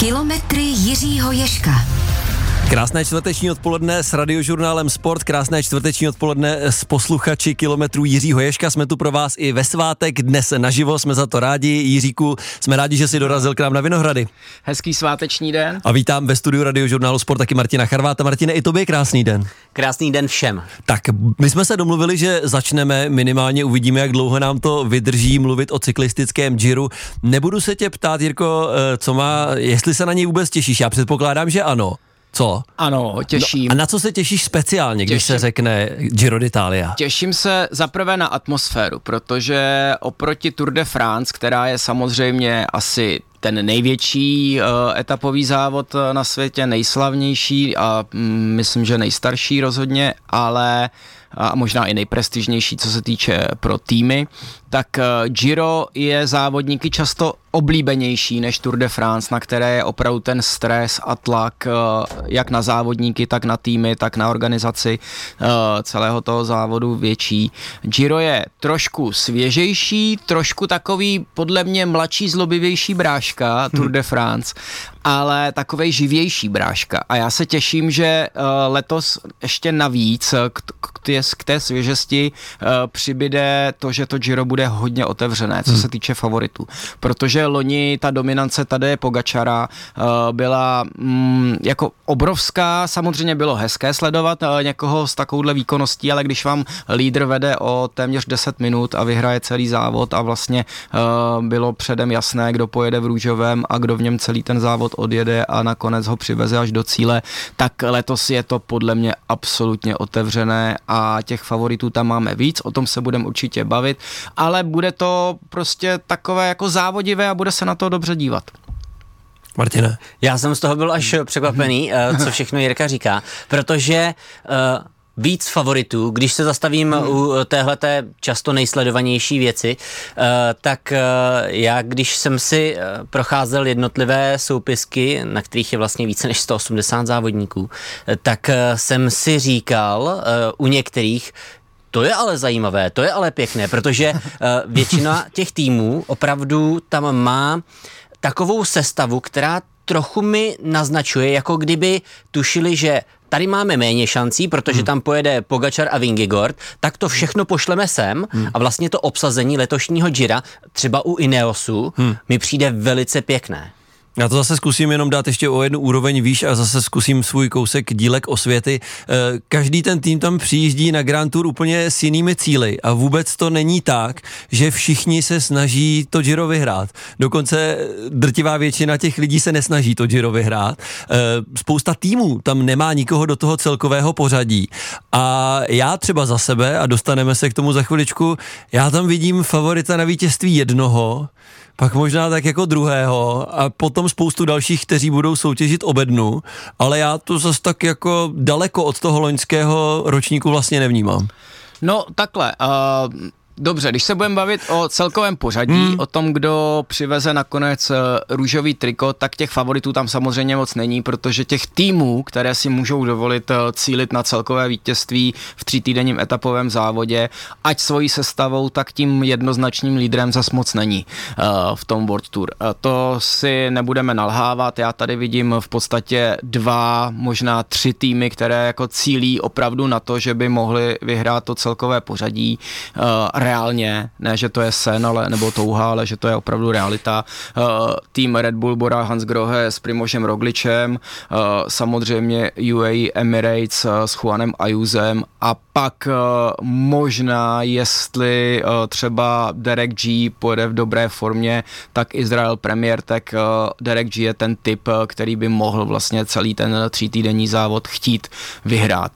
Kilometry Jiřího Ježka. Krásné čtvrteční odpoledne s Radiožurnálem Sport, krásné čtvrteční odpoledne s posluchači Kilometrů Jiřího Ježka. Jsme tu pro vás i ve svátek, dnes naživo, jsme za to rádi. Jiříku, jsme rádi, že jsi dorazil k nám na Vinohrady. Hezký sváteční den. A vítám ve studiu Radiožurnálu Sport taky Martina Charváta. Martine, i tobě krásný den. Krásný den všem. Tak, my jsme se domluvili, že začneme, minimálně uvidíme, jak dlouho nám to vydrží, mluvit o cyklistickém Giru. Nebudu se tě ptát, Jirko, jestli se na něj vůbec těšíš. Já předpokládám, že ano. Co? Ano, těším. No, a na co se těšíš speciálně, když se řekne Giro d'Italia? Těším se zaprvé na atmosféru, protože oproti Tour de France, která je samozřejmě asi ten největší etapový závod na světě, nejslavnější a myslím, že nejstarší rozhodně, ale a možná i nejprestižnější, co se týče pro týmy, tak Giro je závodníky často oblíbenější než Tour de France, na které je opravdu ten stres a tlak jak na závodníky, tak na týmy, tak na organizaci celého toho závodu větší. Giro je trošku svěžejší, trošku takový podle mě mladší, zlobivější bráška Tour de France, ale takovej živější bráška. A já se těším, že letos ještě navíc k té svěžesti přibyde to, že to Giro bude hodně otevřené, co se týče favoritů. Protože loni ta dominance Tadeje Pogačara byla jako obrovská, samozřejmě bylo hezké sledovat někoho s takovouhle výkonností, ale když vám lídr vede o téměř 10 minut a vyhraje celý závod a vlastně bylo předem jasné, kdo pojede v růžovém a kdo v něm celý ten závod odjede a nakonec ho přiveze až do cíle, tak letos je to podle mě absolutně otevřené a těch favoritů tam máme víc, o tom se budeme určitě bavit, ale bude to prostě takové jako závodivé a bude se na to dobře dívat. Martine. Já jsem z toho byl až překvapený, co všechno Jirka říká, protože víc favoritů, když se zastavím u téhleté často nejsledovanější věci, tak já, když jsem si procházel jednotlivé soupisky, na kterých je vlastně více než 180 závodníků, tak jsem si říkal u některých, to je ale zajímavé, to je ale pěkné, protože většina těch týmů opravdu tam má takovou sestavu, která trochu mi naznačuje, jako kdyby tušili, že tady máme méně šancí, protože tam pojede Pogačar a Vingegaard, tak to všechno pošleme sem a vlastně to obsazení letošního Gira, třeba u Ineosu, mi přijde velice pěkné. Já to zase zkusím jenom dát ještě o jednu úroveň výš a zase zkusím svůj kousek dílek osvěty. Každý ten tým tam přijíždí na Grand Tour úplně s jinými cíli a vůbec to není tak, že všichni se snaží to Giro vyhrát. Dokonce drtivá většina těch lidí se nesnaží to Giro vyhrát. Spousta týmů tam nemá nikoho do toho celkového pořadí. A já třeba za sebe, a dostaneme se k tomu za chviličku, já tam vidím favorita na vítězství jednoho, pak možná tak jako druhého a potom spoustu dalších, kteří budou soutěžit o bednu, ale já to zase tak jako daleko od toho loňského ročníku vlastně nevnímám. No takhle, dobře, když se budeme bavit o celkovém pořadí, o tom, kdo přiveze nakonec růžový triko, tak těch favoritů tam samozřejmě moc není, protože těch týmů, které si můžou dovolit cílit na celkové vítězství v 3týdenním etapovém závodě, ať svojí sestavou, tak tím jednoznačným lídrem zas moc není v tom World Tour. To si nebudeme nalhávat, já tady vidím v podstatě 2, možná 3 týmy, které jako cílí opravdu na to, že by mohli vyhrát to celkové pořadí reálně, ne, že to je sen, nebo touha, ale že to je opravdu realita. Tým Red Bull Bora Hansgrohe s Primožem Rogličem, samozřejmě UAE Emirates s Juanem Ayusem a pak možná, jestli třeba Derek G pojede v dobré formě, tak Israel Premier, tak Derek G je ten typ, který by mohl vlastně celý ten 3týdenní závod chtít vyhrát.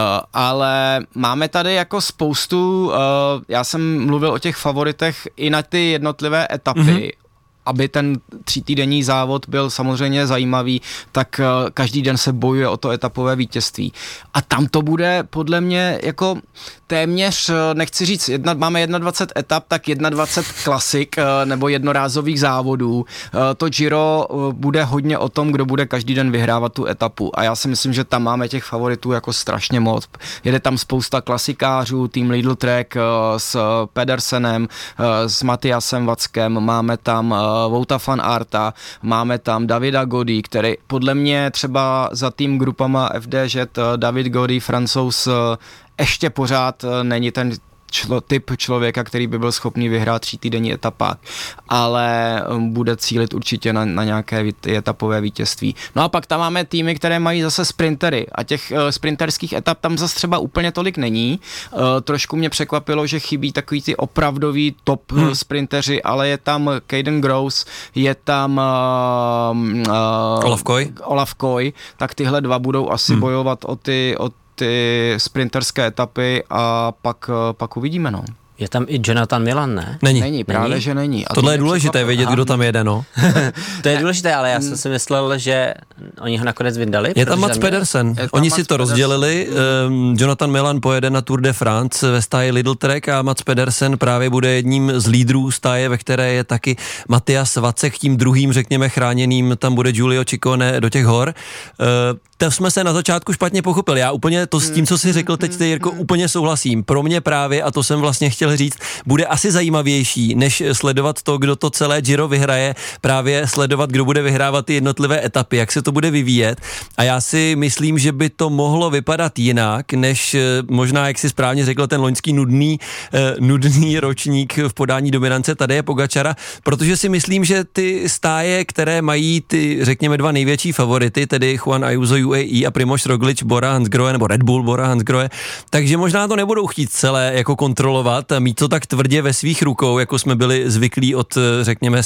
Ale máme tady jako spoustu, já jsem mluvil o těch favoritech i na ty jednotlivé etapy, aby ten 3týdenní závod byl samozřejmě zajímavý, tak každý den se bojuje o to etapové vítězství. A tam to bude podle mě jako téměř, nechci říct, máme 21 etap, tak 21 klasik nebo jednorázových závodů. To Giro bude hodně o tom, kdo bude každý den vyhrávat tu etapu. A já si myslím, že tam máme těch favoritů jako strašně moc. Jede tam spousta klasikářů, tým Lidl Trek s Pedersenem, s Matiasem Vackem, máme tam Wouta van Aerta, máme tam Davida Gody, který podle mě třeba za tým grupama FDŽ David Gody, Francouz, ještě pořád není ten typ člověka, který by byl schopný vyhrát 3týdenní etapák, ale bude cílit určitě na nějaké etapové vítězství. No a pak tam máme týmy, které mají zase sprintery a těch sprinterských etap tam zase třeba úplně tolik není. Trošku mě překvapilo, že chybí takový ty opravdoví top sprinteři, ale je tam Caden Gross, je tam Olaf Koy, tak tyhle dva budou asi bojovat o ty sprinterské etapy a pak uvidíme, no. Je tam i Jonathan Milan, ne? Není, právě, že není. A tohle je důležité vědět, kdo tam jede, no. To je důležité, ale já jsem si myslel, že oni ho nakonec vyndali. Je tam Mats Pedersen. Oni si to rozdělili. Jonathan Milan pojede na Tour de France ve stáji Lidl Trek a Mats Pedersen právě bude jedním z lídrů stáje, ve které je taky Matthias Vacek, tím druhým, řekněme, chráněným, tam bude Giulio Ciccone do těch hor. To jsme se na začátku špatně pochopili. Já úplně to s tím, co jsi řekl teď, Jirko, úplně souhlasím. Pro mě právě, a to jsem vlastně chtěl říct, bude asi zajímavější, než sledovat to, kdo to celé Giro vyhraje, právě sledovat, kdo bude vyhrávat ty jednotlivé etapy, jak se to bude vyvíjet. A já si myslím, že by to mohlo vypadat jinak, než možná, jak si správně řekl, ten loňský nudný ročník v podání dominance Tadeje Pogačara, protože si myslím, že ty stáje, které mají ty, řekněme, dva největší favority, tedy Juan Ayuso UAE a Primož Roglič Bora Hansgrohe, nebo Red Bull Bora Hansgrohe, takže možná to nebudou chtít celé jako kontrolovat a mít to tak tvrdě ve svých rukou, jako jsme byli zvyklí od, řekněme,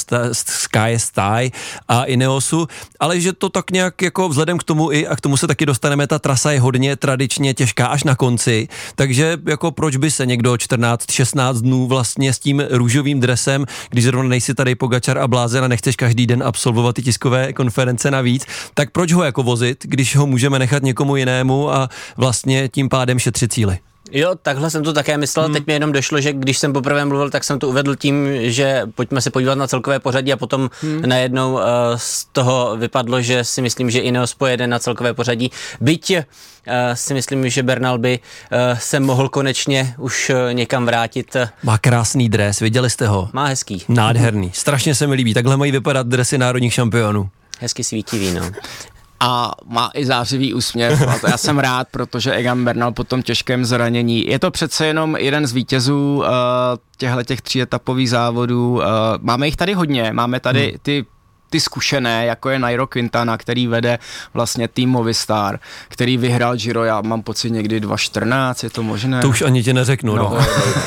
Sky a Ineosu, ale že to tak nějak jako vzhledem k tomu a k tomu se taky dostaneme, ta trasa je hodně tradičně těžká až na konci, takže jako proč by se někdo 14-16 dnů vlastně s tím růžovým dresem, když zrovna nejsi tady Pogačar a blázen a nechceš každý den absolvovat ty tiskové konference navíc, tak proč ho jako vozit, když ho můžeme nechat někomu jinému a vlastně tím pádem šetřit cíly. Jo, takhle jsem to také myslel, teď mi jenom došlo, že když jsem poprvé mluvil, tak jsem to uvedl tím, že pojďme se podívat na celkové pořadí a potom najednou z toho vypadlo, že si myslím, že Ineos pojede na celkové pořadí. Byť si myslím, že Bernal by se mohl konečně už někam vrátit. Má krásný dres, viděli jste ho? Má hezký. Nádherný, strašně se mi líbí, takhle mají vypadat dresy národních šampionů. Hezky svítivý, no. A má i zářivý úsměv a to já jsem rád, protože Egan Bernal po tom těžkém zranění, je to přece jenom jeden z vítězů těch 3 etapových závodů, máme jich tady hodně, máme tady ty zkušené, jako je Nairo Quintana, který vede vlastně tým Movistar, který vyhrál Giro, já mám pocit někdy 2014, je to možné? To už ani tě neřeknu, no.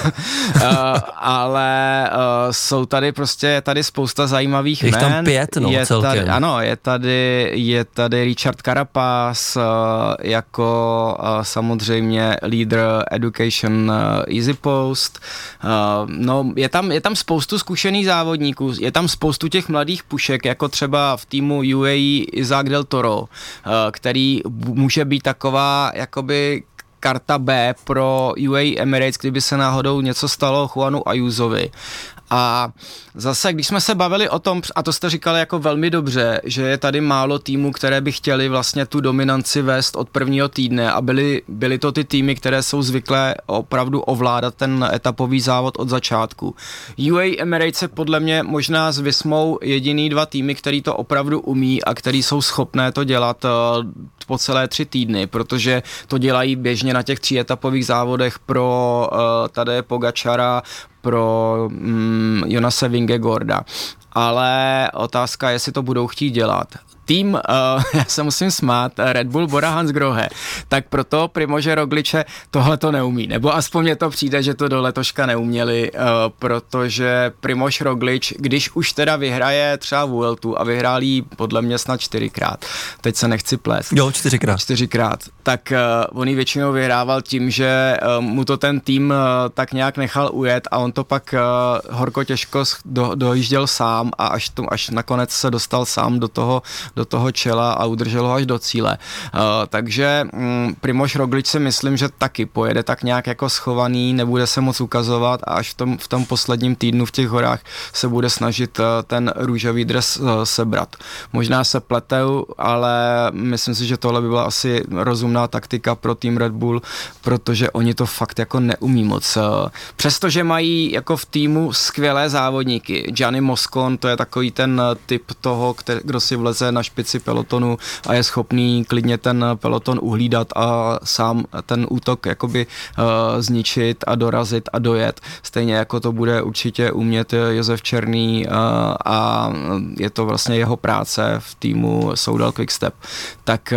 Ale jsou tady prostě spousta zajímavých jmen. Je tam 5, no, celkem. Tady, ano, je tady Richard Carapaz, jako samozřejmě lídr Education Easy Post. No, je tam spoustu zkušených závodníků, je tam spoustu těch mladých pušek, jako třeba v týmu UAE Isaac Del Toro, který může být taková jakoby karta B pro UAE Emirates, kdyby se náhodou něco stalo Juanu Ayusovi. A zase, když jsme se bavili o tom, a to jste říkali jako velmi dobře, že je tady málo týmů, které by chtěli vlastně tu dominanci vést od prvního týdne a byly to ty týmy, které jsou zvyklé opravdu ovládat ten etapový závod od začátku. UAE Emirates je podle mě možná s Vismou jediný 2 týmy, který to opravdu umí a který jsou schopné to dělat po celé 3 týdny, protože to dělají běžně na těch 3 etapových závodech pro Tadeje Pogačara, pro Jonase Vingegaarda. Ale otázka je, jestli to budou chtít dělat. Tým, já se musím smát, Red Bull Bora Hansgrohe, tak proto Primože Rogliče tohle to neumí, nebo aspoň mně to přijde, že to do letoška neuměli, protože Primož Roglič, když už teda vyhraje třeba Vueltu a vyhrál jí podle mě snad 4krát, teď se nechci plést. Jo, 4krát, tak on ji většinou vyhrával tím, že mu to ten tým tak nějak nechal ujet a on to pak horko těžko dojížděl sám a až nakonec se dostal sám do do toho čela a udržel ho až do cíle. Takže Primož Roglič si myslím, že taky pojede tak nějak jako schovaný, nebude se moc ukazovat a až v tom posledním týdnu v těch horách se bude snažit ten růžový dres sebrat. Možná se pletou, ale myslím si, že tohle by byla asi rozumná taktika pro tým Red Bull, protože oni to fakt jako neumí moc. Přestože mají jako v týmu skvělé závodníky. Gianni Moscon, to je takový ten typ toho, kdo si vleze na špici pelotonu a je schopný klidně ten peloton uhlídat a sám ten útok jakoby zničit a dorazit a dojet. Stejně jako to bude určitě umět Josef Černý a je to vlastně jeho práce v týmu Soudal Quickstep. Tak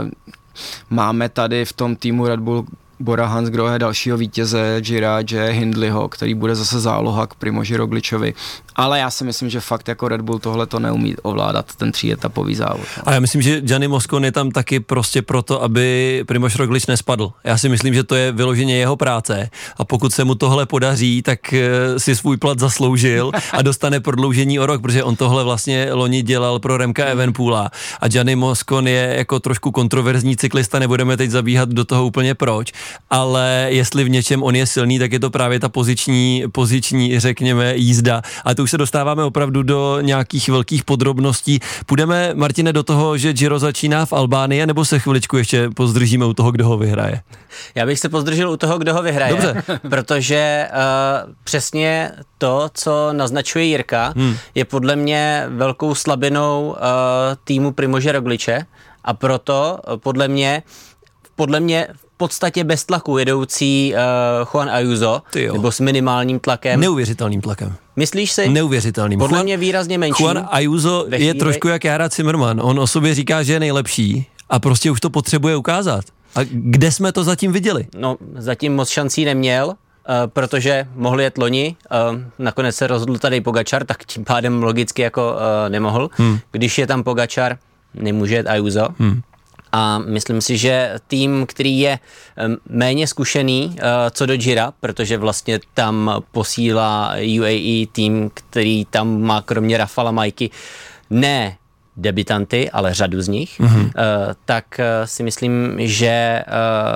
máme tady v tom týmu Red Bull Bora Hansgrohe, dalšího vítěze Gira, Jay Hindleyho, který bude zase záloha k Primoži Rogličovi. Ale já si myslím, že fakt jako Red Bull tohle to neumí ovládat, ten 3etapový závod. A já myslím, že Gianni Moscon je tam taky prostě proto, aby Primož Roglič nespadl. Já si myslím, že to je vyloženě jeho práce a pokud se mu tohle podaří, tak si svůj plat zasloužil a dostane prodloužení o rok, protože on tohle vlastně loni dělal pro Remka Evenepoela a Gianni Moscon je jako trošku kontroverzní cyklista, nebudeme teď zabíhat do toho úplně proč, ale jestli v něčem on je silný, tak je to právě ta poziční řekněme, jízda. A to už se dostáváme opravdu do nějakých velkých podrobností. Půjdeme, Martine, do toho, že Giro začíná v Albánii, nebo se chviličku ještě pozdržíme u toho, kdo ho vyhraje? Já bych se pozdržil u toho, kdo ho vyhraje. Dobře. Protože přesně to, co naznačuje Jirka, je podle mě velkou slabinou týmu Primože Rogliče a proto podle mě v podstatě bez tlaku jedoucí Juan Ayuso, nebo s minimálním tlakem. Neuvěřitelným tlakem. Myslíš si? Neuvěřitelným. Podle mě výrazně menší. Juan Ayuso je trošku jak Jara Zimmermann. On o sobě říká, že je nejlepší a prostě už to potřebuje ukázat. A kde jsme to zatím viděli? No, zatím moc šancí neměl, protože mohli jet loni, nakonec se rozhodl tady Pogačar, tak tím pádem logicky jako nemohl. Když je tam Pogačar, nemůže jet Ayuso. A myslím si, že tým, který je méně zkušený co do Gira, protože vlastně tam posílá UAE tým, který tam má kromě Rafala Majky ne debutanty, ale řadu z nich, tak si myslím, že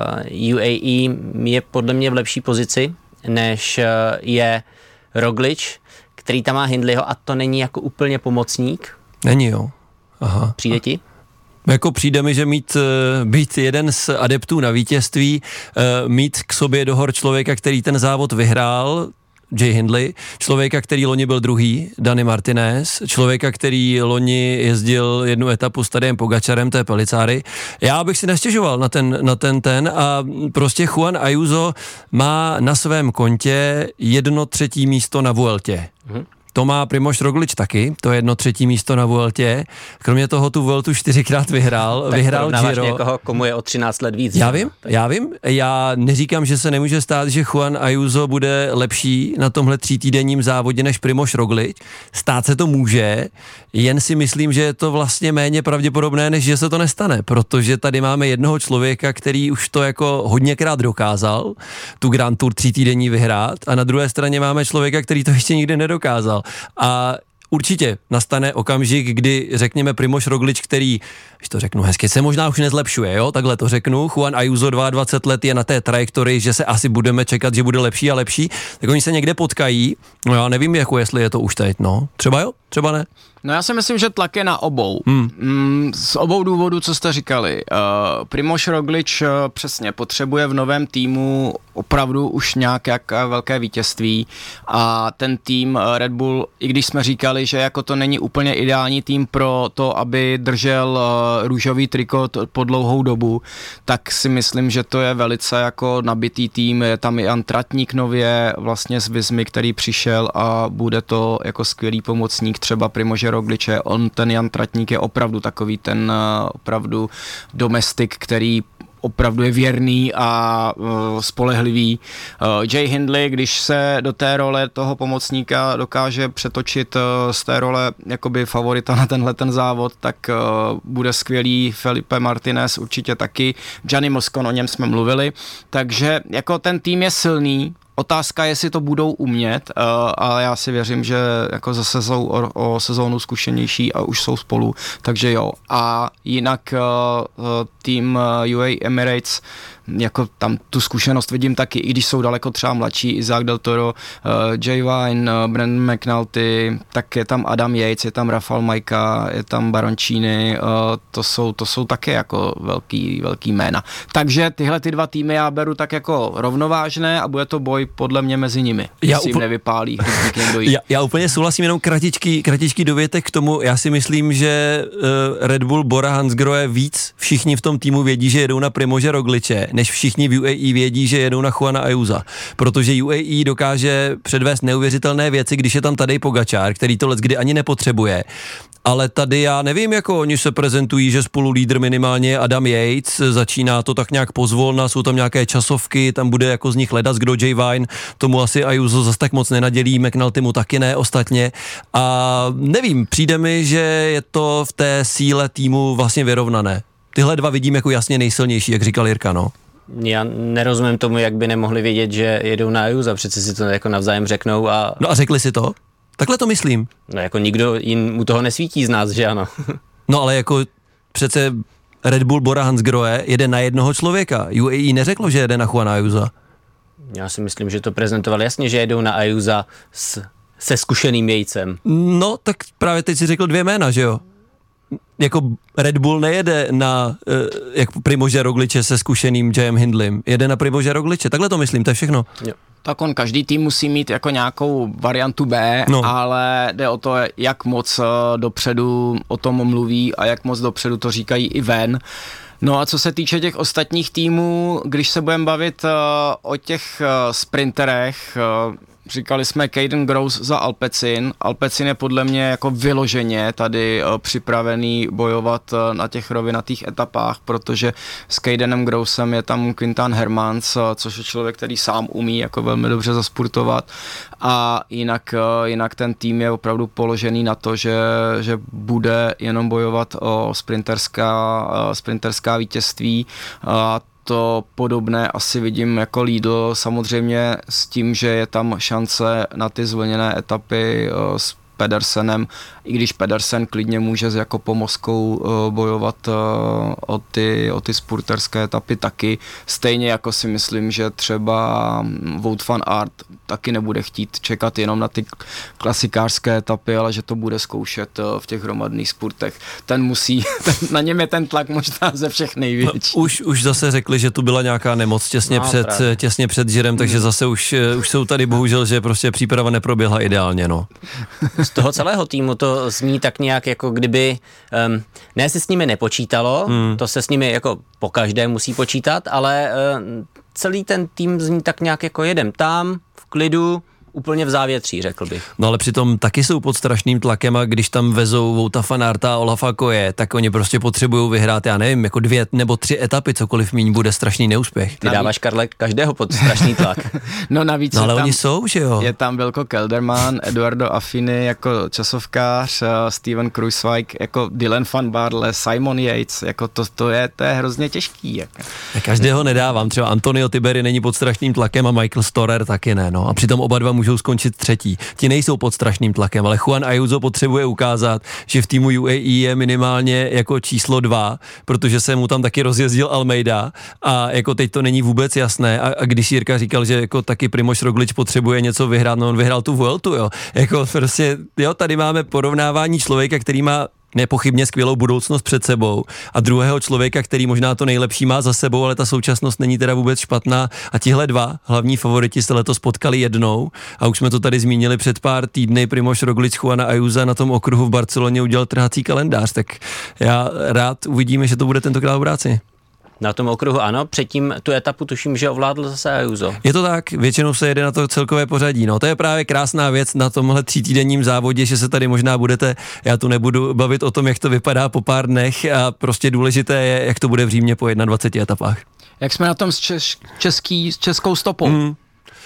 UAE je podle mě v lepší pozici, než je Roglič, který tam má Hindleyho a to není jako úplně pomocník. Není, jo. Aha. Přijde ti? Jako přijde mi, že být jeden z adeptů na vítězství, mít k sobě do hor člověka, který ten závod vyhrál, Jay Hindley, člověka, který loni byl druhý, Dani Martinez, člověka, který loni jezdil jednu etapu s Tadem Pogačarem, to je Pellicari. Já bych si nestěžoval na ten a prostě Juan Ayuso má na svém kontě 1/3 místo na Vueltě. To má Primož Roglič taky, to je 1/3 místo na Vueltě. Kromě toho tu Vueltu 4krát vyhrál Giro. Někoho, komu je o 13 let víc. Já vím. Já neříkám, že se nemůže stát, že Juan Ayuso bude lepší na tomhle 3týdenním závodě než Primož Roglič. Stát se to může, jen si myslím, že je to vlastně méně pravděpodobné, než že se to nestane, protože tady máme jednoho člověka, který už to jako hodněkrát dokázal, tu Grand Tour 3týdenní vyhrát, a na druhé straně máme člověka, který to ještě nikdy nedokázal. A určitě nastane okamžik, kdy řekněme Primož Roglič, který, když to řeknu hezky, se možná už nezlepšuje, jo, takhle to řeknu, Juan Ayuso 22 let je na té trajektorii, že se asi budeme čekat, že bude lepší a lepší, tak oni se někde potkají, no já nevím, jako jestli je to už teď, no, třeba jo, třeba ne. No já si myslím, že tlak je na obou. Z obou důvodů, co jste říkali. Primož Roglič přesně potřebuje v novém týmu opravdu už nějaké velké vítězství a ten tým Red Bull, i když jsme říkali, že jako to není úplně ideální tým pro to, aby držel růžový trikot po dlouhou dobu, tak si myslím, že to je velice jako nabitý tým. Je tam i Jan Tratník nově vlastně z Vizmy, který přišel a bude to jako skvělý pomocník třeba Primože Rogliče. Ten Jan Tratník je opravdu takový ten opravdu domestik, který opravdu je věrný a spolehlivý. Jay Hindley, když se do té role toho pomocníka dokáže přetočit z té role jakoby favorita na tenhle ten závod, tak bude skvělý. Felipe Martinez určitě taky. Gianni Moscon, o něm jsme mluvili. Takže jako ten tým je silný, Otázka je, jestli to budou umět, a já si věřím, že jako zase jsou o sezónu zkušenější a už jsou spolu, takže jo. A jinak tým UAE Emirates, jako tam tu zkušenost vidím taky, i když jsou daleko třeba mladší, Isaac Del Toro, Jay Vine, Brandon McNulty, tak je tam Adam Yates, je tam Rafael Majka, je tam Baroncini, to jsou také jako velký jména. Takže tyhle ty dva týmy já beru tak jako rovnovážné a bude to boj podle mě mezi nimi. Jestli jim nevypálí, když někdo jí. Já úplně souhlasím, jenom kratičký dovětek k tomu. Já si myslím, že Red Bull, Bora Hansgrohe víc všichni v tom týmu vědí, že jedou na Primože Rogliče, než všichni v UAE vědí, že jedou na Juana Ayusa. Protože UAE dokáže předvést neuvěřitelné věci, když je tam Tadej Pogačar, který to leckdy ani nepotřebuje. Ale tady já nevím, jako oni se prezentují, že spolu lídr minimálně je Adam Yates, začíná to tak nějak pozvolna, jsou tam nějaké časovky, tam bude jako z nich ledas, kdo Jay Vine, tomu asi Ayuso zas tak moc nenadělí, McNulty mu taky ne ostatně a nevím, přijde mi, že je to v té síle týmu vlastně vyrovnané. Tyhle dva vidím jako jasně nejsilnější, jak říkal Jirka, no. Já nerozumím tomu, jak by nemohli vědět, že jedou na Ayusa, přece si to jako navzájem řeknou a... No a řekli si to? Takhle to myslím. No jako nikdo mu toho nesvítí z nás, že ano? No ale jako přece Red Bull Bora Hansgrohe jede na jednoho člověka. UAE neřeklo, že jede na Juana Ayusa. Já si myslím, že to prezentovali jasně, že jedou na Ayusa se zkušeným Yatesem. No tak právě teď si řekl dvě jména, že jo? Jako Red Bull nejede na jako Primože Rogliče se zkušeným Jayem Hindlem. Jede na Primože Rogliče. Takhle to myslím, to je všechno. Jo. Tak každý tým musí mít jako nějakou variantu B, no. Ale jde o to, jak moc dopředu o tom mluví a jak moc dopředu to říkají i ven. No a co se týče těch ostatních týmů, když se budeme bavit o těch sprinterech, říkali jsme Caden Gross za Alpecin. Alpecin je podle mě jako vyloženě tady připravený bojovat na těch rovinatých etapách, protože s Cadenem Grossem je tam Quintan Hermans, což je člověk, který sám umí jako velmi dobře zaspurtovat a jinak ten tým je opravdu položený na to, že bude jenom bojovat o sprinterská vítězství. To podobné asi vidím jako Lidl, samozřejmě s tím, že je tam šance na ty zvlněné etapy s Pedersenem, i když Pedersen klidně může jako pomozkou bojovat o ty spurterské etapy taky. Stejně jako si myslím, že třeba Wout van Aert taky nebude chtít čekat jenom na ty klasikářské etapy, ale že to bude zkoušet v těch hromadných spurtech. Na něm je ten tlak možná ze všech největší. No, už zase řekli, že tu byla nějaká nemoc těsně před Girem, takže zase už jsou tady bohužel, že prostě příprava neproběhla ideálně, no. Z toho celého týmu to zní tak nějak, jako kdyby ne se s nimi nepočítalo, to se s nimi jako pokaždé musí počítat, ale celý ten tým zní tak nějak jako jedem tam, v klidu, úplně v závětří, řekl bych. No ale přitom taky jsou pod strašným tlakem a když tam vezou Wouta van Aerta a Olafa Koje, tak oni prostě potřebují vyhrát, já nevím, jako 2 nebo 3 etapy, cokoliv míň bude strašný neúspěch. Ty dáváš, Karle, každého pod strašný tlak. No navíc ale oni jsou, že jo? Je tam Wilco Kelderman, Eduardo Affini jako časovkář, Steven Kruijswijk jako Dylan van Baarle, Simon Yates, jako to je hrozně těžký. Jako. Já každého nedávám, třeba Antonio Tiberi není pod strašným tlakem a Michael Storer taky ne, no. A přitom oba dva můžou skončit třetí. Ti nejsou pod strašným tlakem, ale Juan Ayuso potřebuje ukázat, že v týmu UAE je minimálně jako číslo 2, protože se mu tam taky rozjezdil Almeida a jako teď to není vůbec jasné a když Jirka říkal, že jako taky Primož Roglič potřebuje něco vyhrát, no on vyhrál tu Vueltu, jo. Jako prostě, jo, tady máme porovnávání člověka, který má nepochybně skvělou budoucnost před sebou a druhého člověka, který možná to nejlepší má za sebou, ale ta současnost není teda vůbec špatná a tihle dva hlavní favoriti se letos potkali jednou a už jsme to tady zmínili před pár týdny, Primož Roglič, Juana Ayusa na tom okruhu v Barceloně udělal trhací kalendář, tak já rád uvidíme, že to bude tentokrát v práci. Na tom okruhu ano, předtím tu etapu tuším, že ovládl zase Ayuso. Je to tak, většinou se jede na to celkové pořadí, no to je právě krásná věc na tomhle 3týdenním závodě, že se tady možná budete, já tu nebudu bavit o tom, jak to vypadá po pár dnech a prostě důležité je, jak to bude v Římě po 21 etapách. Jak jsme na tom s českou stopou?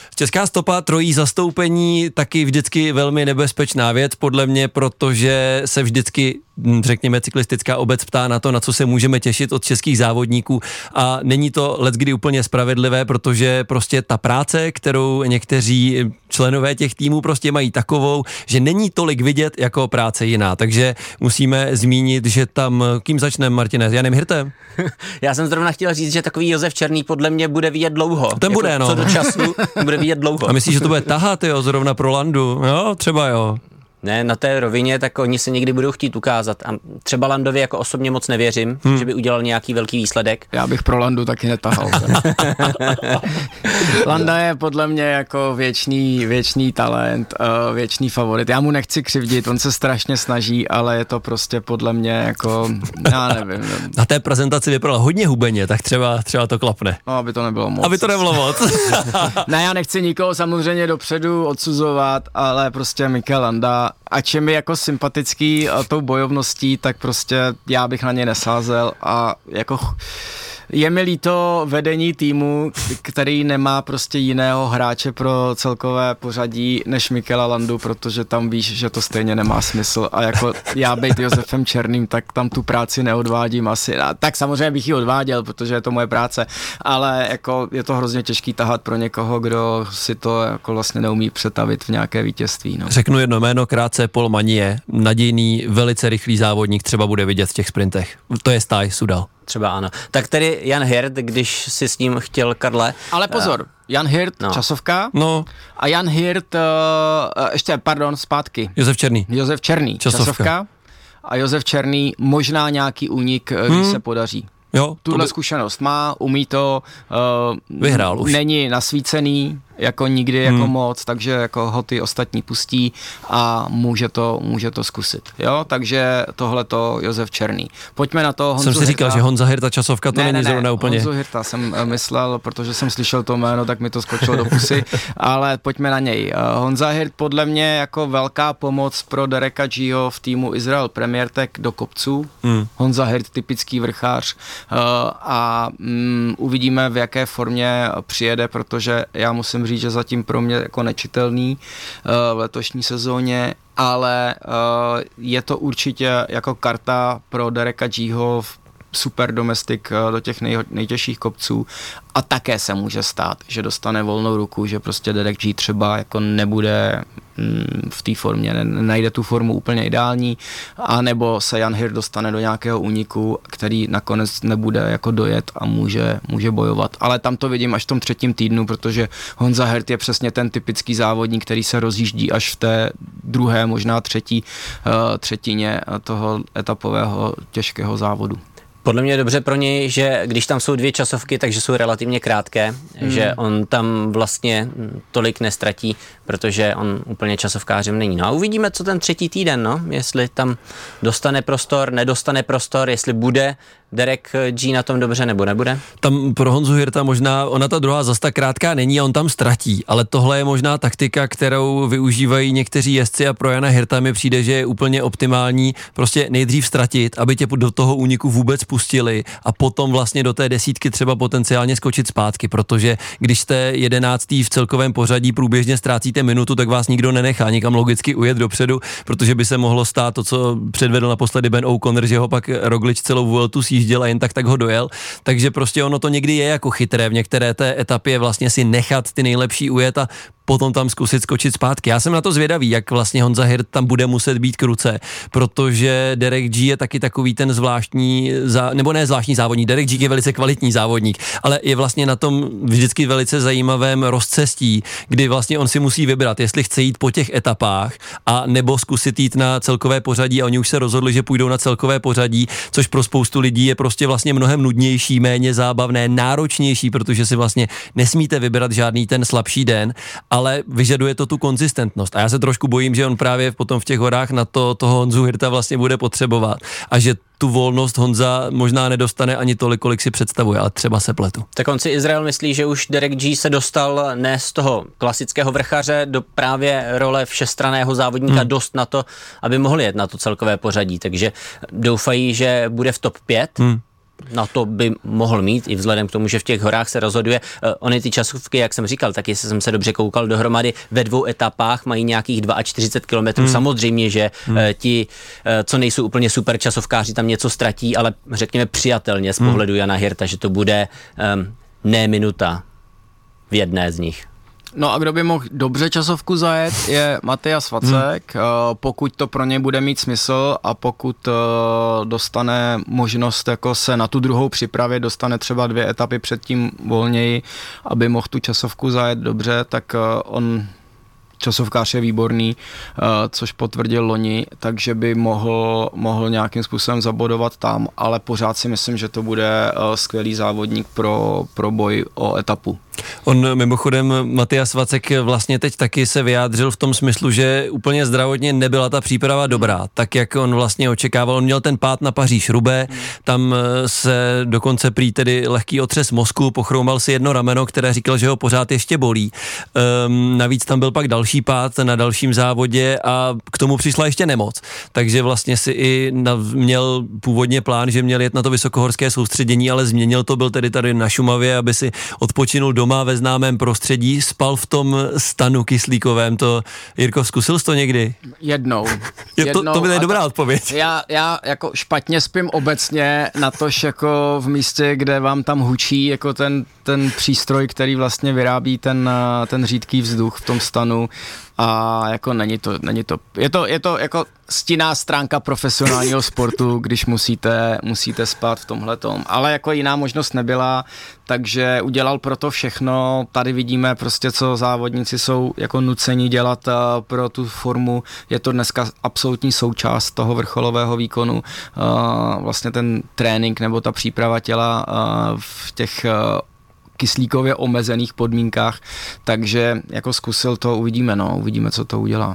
Česká stopa, trojí zastoupení, taky vždycky velmi nebezpečná věc, podle mě, protože se vždycky, řekněme, cyklistická obec ptá na to, na co se můžeme těšit od českých závodníků a není to leckdy úplně spravedlivé, protože prostě ta práce, kterou někteří členové těch týmů prostě mají takovou, že není tolik vidět jako práce jiná, takže musíme zmínit, že tam, kým začneme, Martine, s Janem Hirtem? Já jsem zrovna chtěl říct, že takový Josef Černý podle mě bude vidět dlouho. Ten bude, no. Co do času bude vidět dlouho. A myslíš, že to bude tahat, jo, zrovna pro Landu? Jo, třeba jo. Ne, na té rovině, tak oni se někdy budou chtít ukázat. A třeba Landovi jako osobně moc nevěřím, že by udělal nějaký velký výsledek. Já bych pro Landu taky netahal. Landa je podle mě jako věčný talent, věčný favorit. Já mu nechci křivdit, on se strašně snaží, ale je to prostě podle mě jako, já nevím. Na té prezentaci vypadalo hodně hubeně, tak třeba to klapne. No, aby to nebylo moc. Aby to nebylo moc. Ne, já nechci nikoho samozřejmě dopředu odsuzovat, ale prostě Mikel Landa, ač je mi jako sympatický tou bojovností, tak prostě já bych na ně nesázel a jako je mi líto vedení týmu, který nemá prostě jiného hráče pro celkové pořadí než Mikela Landu, protože tam víš, že to stejně nemá smysl a jako já být Josefem Černým, tak tam tu práci neodvádím asi. A tak samozřejmě bych ji odváděl, protože je to moje práce, ale jako je to hrozně těžký tahat pro někoho, kdo si to jako vlastně neumí přetavit v nějaké vítězství. No. Řeknu jedno jméno krátce, Paul Magnier, nadějný, velice rychlý závodník, třeba bude vidět v těch sprintech. To je Staj Sudal. Třeba ano. Tak tedy Jan Hirt, když si s ním chtěl, Karle. Ale pozor, Jan Hirt, časovka. No. A Jan Hirt, zpátky. Josef Černý, časovka. A Josef Černý, možná nějaký únik, když se podaří. Jo, tuhle zkušenost má, umí to, vyhrál už. Není nasvícený, jako nikdy jako moc, takže jako ho ty ostatní pustí a může to zkusit, jo, takže tohleto Josef Černý. Pojďme na to Honzu Jsem si říkal, Hirta. že Honza Hirta časovka to není zrovna úplně. Honzu Hirta jsem myslel, protože jsem slyšel to jméno, tak mi to skočilo do pusy, ale pojďme na něj. Honza Hirt podle mě jako velká pomoc pro Dereka Gio v týmu Israel Premier Tech do kopců. Honza Hirt, typický vrchář a uvidíme, v jaké formě přijede, protože já musím říct, že zatím pro mě jako nečitelný v letošní sezóně, ale je to určitě jako karta pro Dereka Gio super domestik do těch nejtěžších kopců a také se může stát, že dostane volnou ruku, že prostě Derek G třeba jako nebude v té formě, najde tu formu úplně ideální, anebo se Jan Hirt dostane do nějakého úniku, který nakonec nebude jako dojet a může bojovat. Ale tam to vidím až v tom 3. týdnu, protože Honza Hirt je přesně ten typický závodník, který se rozjíždí až v té 2., možná 3. třetině toho etapového těžkého závodu. Podle mě je dobře pro něj, že když tam jsou 2 časovky, takže jsou relativně krátké, že on tam vlastně tolik nestratí, protože on úplně časovkářem není. No a uvidíme, co ten 3. týden, no, jestli tam dostane prostor, nedostane prostor, jestli bude Derek G na tom dobře nebo nebude. Tam pro Honzu Hirta možná, ona ta druhá zas tak krátká není a on tam ztratí, ale tohle je možná taktika, kterou využívají někteří jezdci a pro Jana Hirta mi přijde, že je úplně optimální prostě nejdřív ztratit, aby tě do toho úniku vůbec pustili a potom vlastně do té 10 třeba potenciálně skočit zpátky, protože když jste 11. v celkovém pořadí průběžně ztrácíte minutu, tak vás nikdo nenechá nikam logicky ujet dopředu, protože by se mohlo stát to, co předvedl naposledy Ben O'Connor, že ho pak Roglič celou Vueltu sjížděl a jen tak ho dojel, takže prostě ono to někdy je jako chytré v některé té etapě vlastně si nechat ty nejlepší ujet a potom tam zkusit skočit zpátky. Já jsem na to zvědavý, jak vlastně Honza Hirt tam bude muset být k ruce, protože Derek G je taky takový ten zvláštní, nebo ne zvláštní závodník, Derek G je velice kvalitní závodník, ale je vlastně na tom vždycky velice zajímavém rozcestí, kdy vlastně on si musí vybrat, jestli chce jít po těch etapách a nebo zkusit jít na celkové pořadí a oni už se rozhodli, že půjdou na celkové pořadí, což pro spoustu lidí je prostě vlastně mnohem nudnější, méně zábavné, náročnější, protože si vlastně nesmíte vybrat žádný ten slabší den, ale vyžaduje to tu konzistentnost. A já se trošku bojím, že on právě potom v těch horách na toho Honzu Hirta vlastně bude potřebovat a že tu volnost Honza možná nedostane ani tolik, kolik si představuje, ale třeba se pletu. Tak on si Izrael myslí, že už Derek G se dostal ne z toho klasického vrchaře do právě role všestranného závodníka dost na to, aby mohl jet na to celkové pořadí, takže doufají, že bude v top 5. na to by mohl mít, i vzhledem k tomu, že v těch horách se rozhoduje. Ony ty časovky, jak jsem říkal, tak jestli jsem se dobře koukal dohromady, ve 2 etapách mají nějakých 42 kilometrů. Samozřejmě, že ti, co nejsou úplně super časovkáři, tam něco ztratí, ale řekněme přijatelně z pohledu Jana Hirta, že to bude ne minuta v jedné z nich. No a kdo by mohl dobře časovku zajet, je Matyáš Vacek, pokud to pro něj bude mít smysl a pokud dostane možnost jako se na tu druhou připravit, dostane třeba 2 etapy předtím volněji, aby mohl tu časovku zajet dobře, tak on časovkář je výborný, což potvrdil loni, takže by mohl nějakým způsobem zabodovat tam, ale pořád si myslím, že to bude skvělý závodník pro boj o etapu. On mimochodem, Matyáš Vacek vlastně teď taky se vyjádřil v tom smyslu, že úplně zdravotně nebyla ta příprava dobrá, tak jak on vlastně očekával. On měl ten pád na Paříž-Roubaix, tam se dokonce prý tedy lehký otřes mozku, pochroumal si jedno rameno, které říkal, že ho pořád ještě bolí. Navíc tam byl pak další pád na dalším závodě a k tomu přišla ještě nemoc. Takže vlastně si i měl původně plán, že měl jet na to vysokohorské soustředění, ale změnil to, byl tedy tady na Šumavě, aby si odpočinul doma ve známém prostředí, spal v tom stanu kyslíkovém. To, Jirko, zkusil jsi to někdy? Jednou. To by je dobrá odpověď. Já jako špatně spím obecně, natož jako v místě, kde vám tam hučí jako ten přístroj, který vlastně vyrábí ten řídký vzduch v tom stanu. A jako není to, je to jako stinná stránka profesionálního sportu, když musíte spát v tomhletom, ale jako jiná možnost nebyla, takže udělal pro to všechno. Tady vidíme prostě, co závodníci jsou jako nuceni dělat pro tu formu, je to dneska absolutní součást toho vrcholového výkonu, vlastně ten trénink nebo ta příprava těla v těch kyslíkově omezených podmínkách, takže jako zkusil to, uvidíme, co to udělá.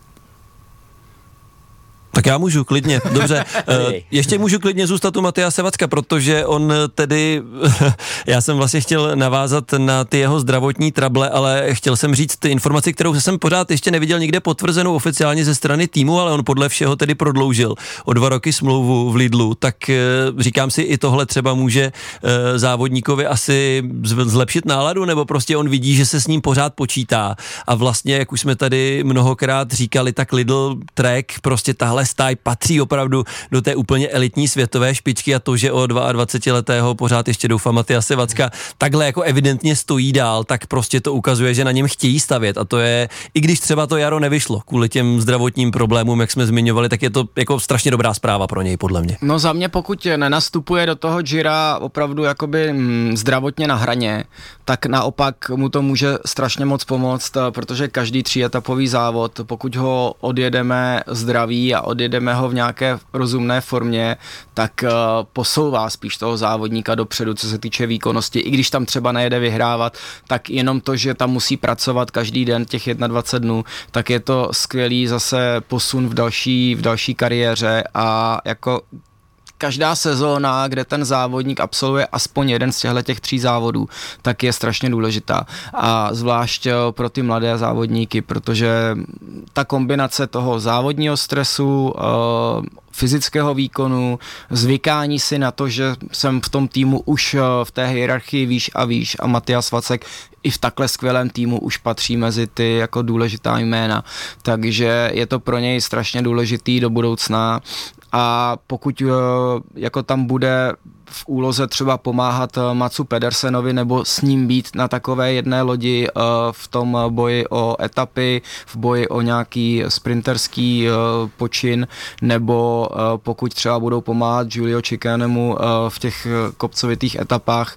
Tak já můžu klidně, dobře. Ještě můžu klidně zůstat u Matyáše Vacka, protože on tedy, já jsem vlastně chtěl navázat na ty jeho zdravotní trable, ale chtěl jsem říct ty informaci, kterou jsem pořád ještě neviděl nikde potvrzenou oficiálně ze strany týmu, ale on podle všeho tedy prodloužil o 2 roky smlouvu v Lidlu, tak říkám si, i tohle třeba může závodníkovi asi zlepšit náladu, nebo prostě on vidí, že se s ním pořád počítá a vlastně, jak už jsme tady mnohokrát říkali, tak Lidl Trek, prostě tahle stáj patří opravdu do té úplně elitní světové špičky a to, že o 22letého pořád ještě doufám Matyáše Vacka takhle jako evidentně stojí dál, tak prostě to ukazuje, že na něm chtějí stavět a to je, i když třeba to jaro nevyšlo kvůli těm zdravotním problémům, jak jsme zmiňovali, tak je to jako strašně dobrá zpráva pro něj, podle mě. No za mě, pokud nenastupuje do toho Gira opravdu jakoby zdravotně na hraně, tak naopak mu to může strašně moc pomoct, protože každý 3etapový závod, pokud ho odjedeme zdravý a odjedeme ho v nějaké rozumné formě, tak posouvá spíš toho závodníka dopředu, co se týče výkonnosti. I když tam třeba nejede vyhrávat, tak jenom to, že tam musí pracovat každý den těch 21 dnů, tak je to skvělý zase posun v další kariéře a jako každá sezóna, kde ten závodník absolvuje aspoň jeden z těch 3 závodů, tak je strašně důležitá. A zvlášť pro ty mladé závodníky, protože ta kombinace toho závodního stresu, fyzického výkonu, zvykání si na to, že jsem v tom týmu už v té hierarchii výš a Matyáš Vacek i v takhle skvělém týmu už patří mezi ty jako důležitá jména. Takže je to pro něj strašně důležitý do budoucna a pokud jako tam bude v úloze třeba pomáhat Matsu Pedersenovi nebo s ním být na takové jedné lodi v tom boji o etapy, v boji o nějaký sprinterský počin, nebo pokud třeba budou pomáhat Giulio Ciccanemu v těch kopcovitých etapách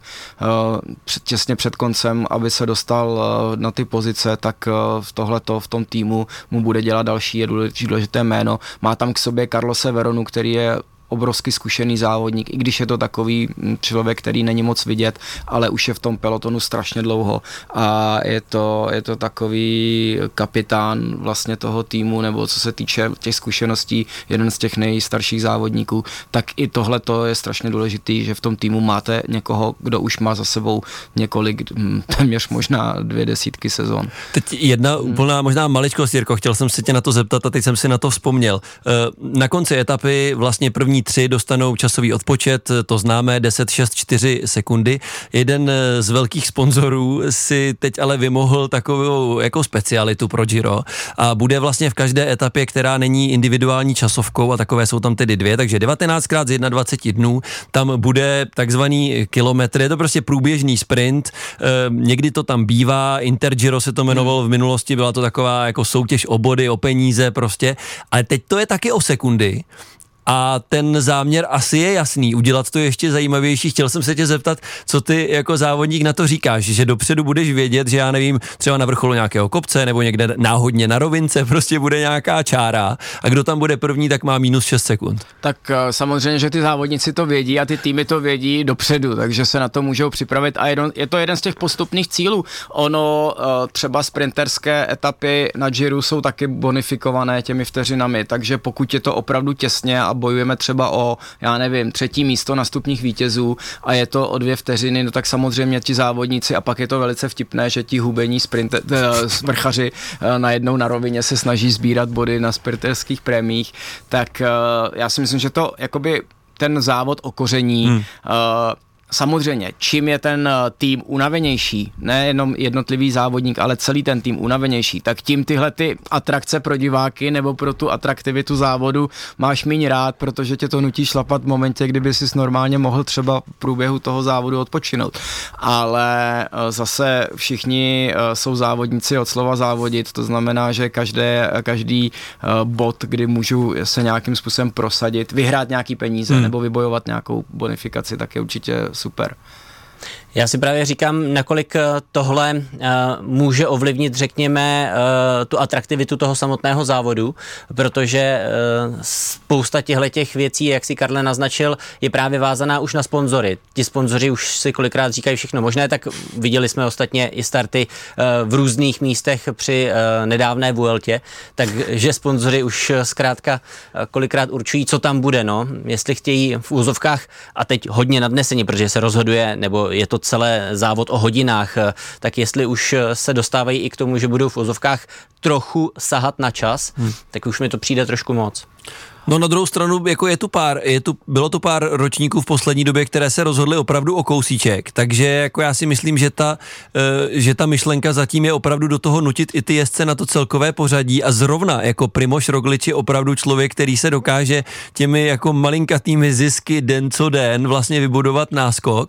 těsně před koncem, aby se dostal na ty pozice, tak tohleto v tom týmu mu bude dělat další důležité jméno. Má tam k sobě Carlose Veronu, který je obrovsky zkušený závodník, i když je to takový člověk, který není moc vidět, ale už je v tom pelotonu strašně dlouho a je to takový kapitán vlastně toho týmu, nebo co se týče těch zkušeností, jeden z těch nejstarších závodníků, tak i tohle to je strašně důležitý, že v tom týmu máte někoho, kdo už má za sebou několik, téměř možná 20 sezon. Teď jedna úplná možná maličkost, Jirko, chtěl jsem se tě na to zeptat a teď jsem si na to vzpomněl. Na konci etapy vlastně první první 3 dostanou časový odpočet, to známé 10, 6, 4 sekundy. Jeden z velkých sponzorů si teď ale vymohl takovou jako specialitu pro Giro a bude vlastně v každé etapě, která není individuální časovkou, a takové jsou tam tedy 2, takže 19x z 21 dnů, tam bude takzvaný kilometr, je to prostě průběžný sprint, někdy to tam bývá, Intergiro se to jmenovalo v minulosti, byla to taková jako soutěž o body, o peníze prostě, ale teď to je taky o sekundy. A ten záměr asi je jasný, udělat to ještě zajímavější. Chtěl jsem se tě zeptat, co ty jako závodník na to říkáš, že dopředu budeš vědět, že já nevím, třeba na vrcholu nějakého kopce nebo někde náhodně na rovince prostě bude nějaká čára a kdo tam bude první, tak má minus 6 sekund. Tak samozřejmě, že ty závodníci to vědí a ty týmy to vědí dopředu, takže se na to můžou připravit a je to jeden z těch postupných cílů. Ono třeba sprinterské etapy na Giru jsou taky bonifikované těmi vteřinami, takže pokud je to opravdu těsně a bojujeme třeba o, já nevím, 3. místo na stupních vítězů a je to o 2 vteřiny, no tak samozřejmě ti závodníci a pak je to velice vtipné, že ti hubení vrchaři najednou na rovině se snaží sbírat body na sprinterských prémiích, tak já si myslím, že to jakoby ten závod o koření samozřejmě, čím je ten tým unavenější, ne jenom jednotlivý závodník, ale celý ten tým unavenější, tak tím tyhle ty atrakce pro diváky nebo pro tu atraktivitu závodu máš míň rád, protože tě to nutí šlapat v momentě, kdyby jsi normálně mohl třeba v průběhu toho závodu odpočinout. Ale zase všichni jsou závodníci od slova závodit, to znamená, že každý bod, kdy můžu se nějakým způsobem prosadit, vyhrát nějaký peníze nebo vybojovat nějakou bonifikaci, tak je určitě super. Já si právě říkám, nakolik tohle může ovlivnit, řekněme, tu atraktivitu toho samotného závodu, protože spousta těchto věcí, jak si Karle naznačil, je právě vázaná už na sponzory. Ti sponzoři už si kolikrát říkají všechno možné, tak viděli jsme ostatně i starty v různých místech při nedávné Vueltě, takže sponzoři už zkrátka kolikrát určují, co tam bude, no. Jestli chtějí v úzovkách, a teď hodně nadneseně, protože se rozhoduje, nebo je to celé závod o hodinách, tak jestli už se dostávají i k tomu, že budou v ozovkách trochu sahat na čas, tak už mi to přijde trošku moc. No na druhou stranu, jako bylo to pár ročníků v poslední době, které se rozhodly opravdu o kousíček, takže jako já si myslím, že ta myšlenka zatím je opravdu do toho nutit i ty jezdce na to celkové pořadí a zrovna jako Primož Roglič je opravdu člověk, který se dokáže těmi jako malinkatými zisky den co den vlastně vybudovat náskok.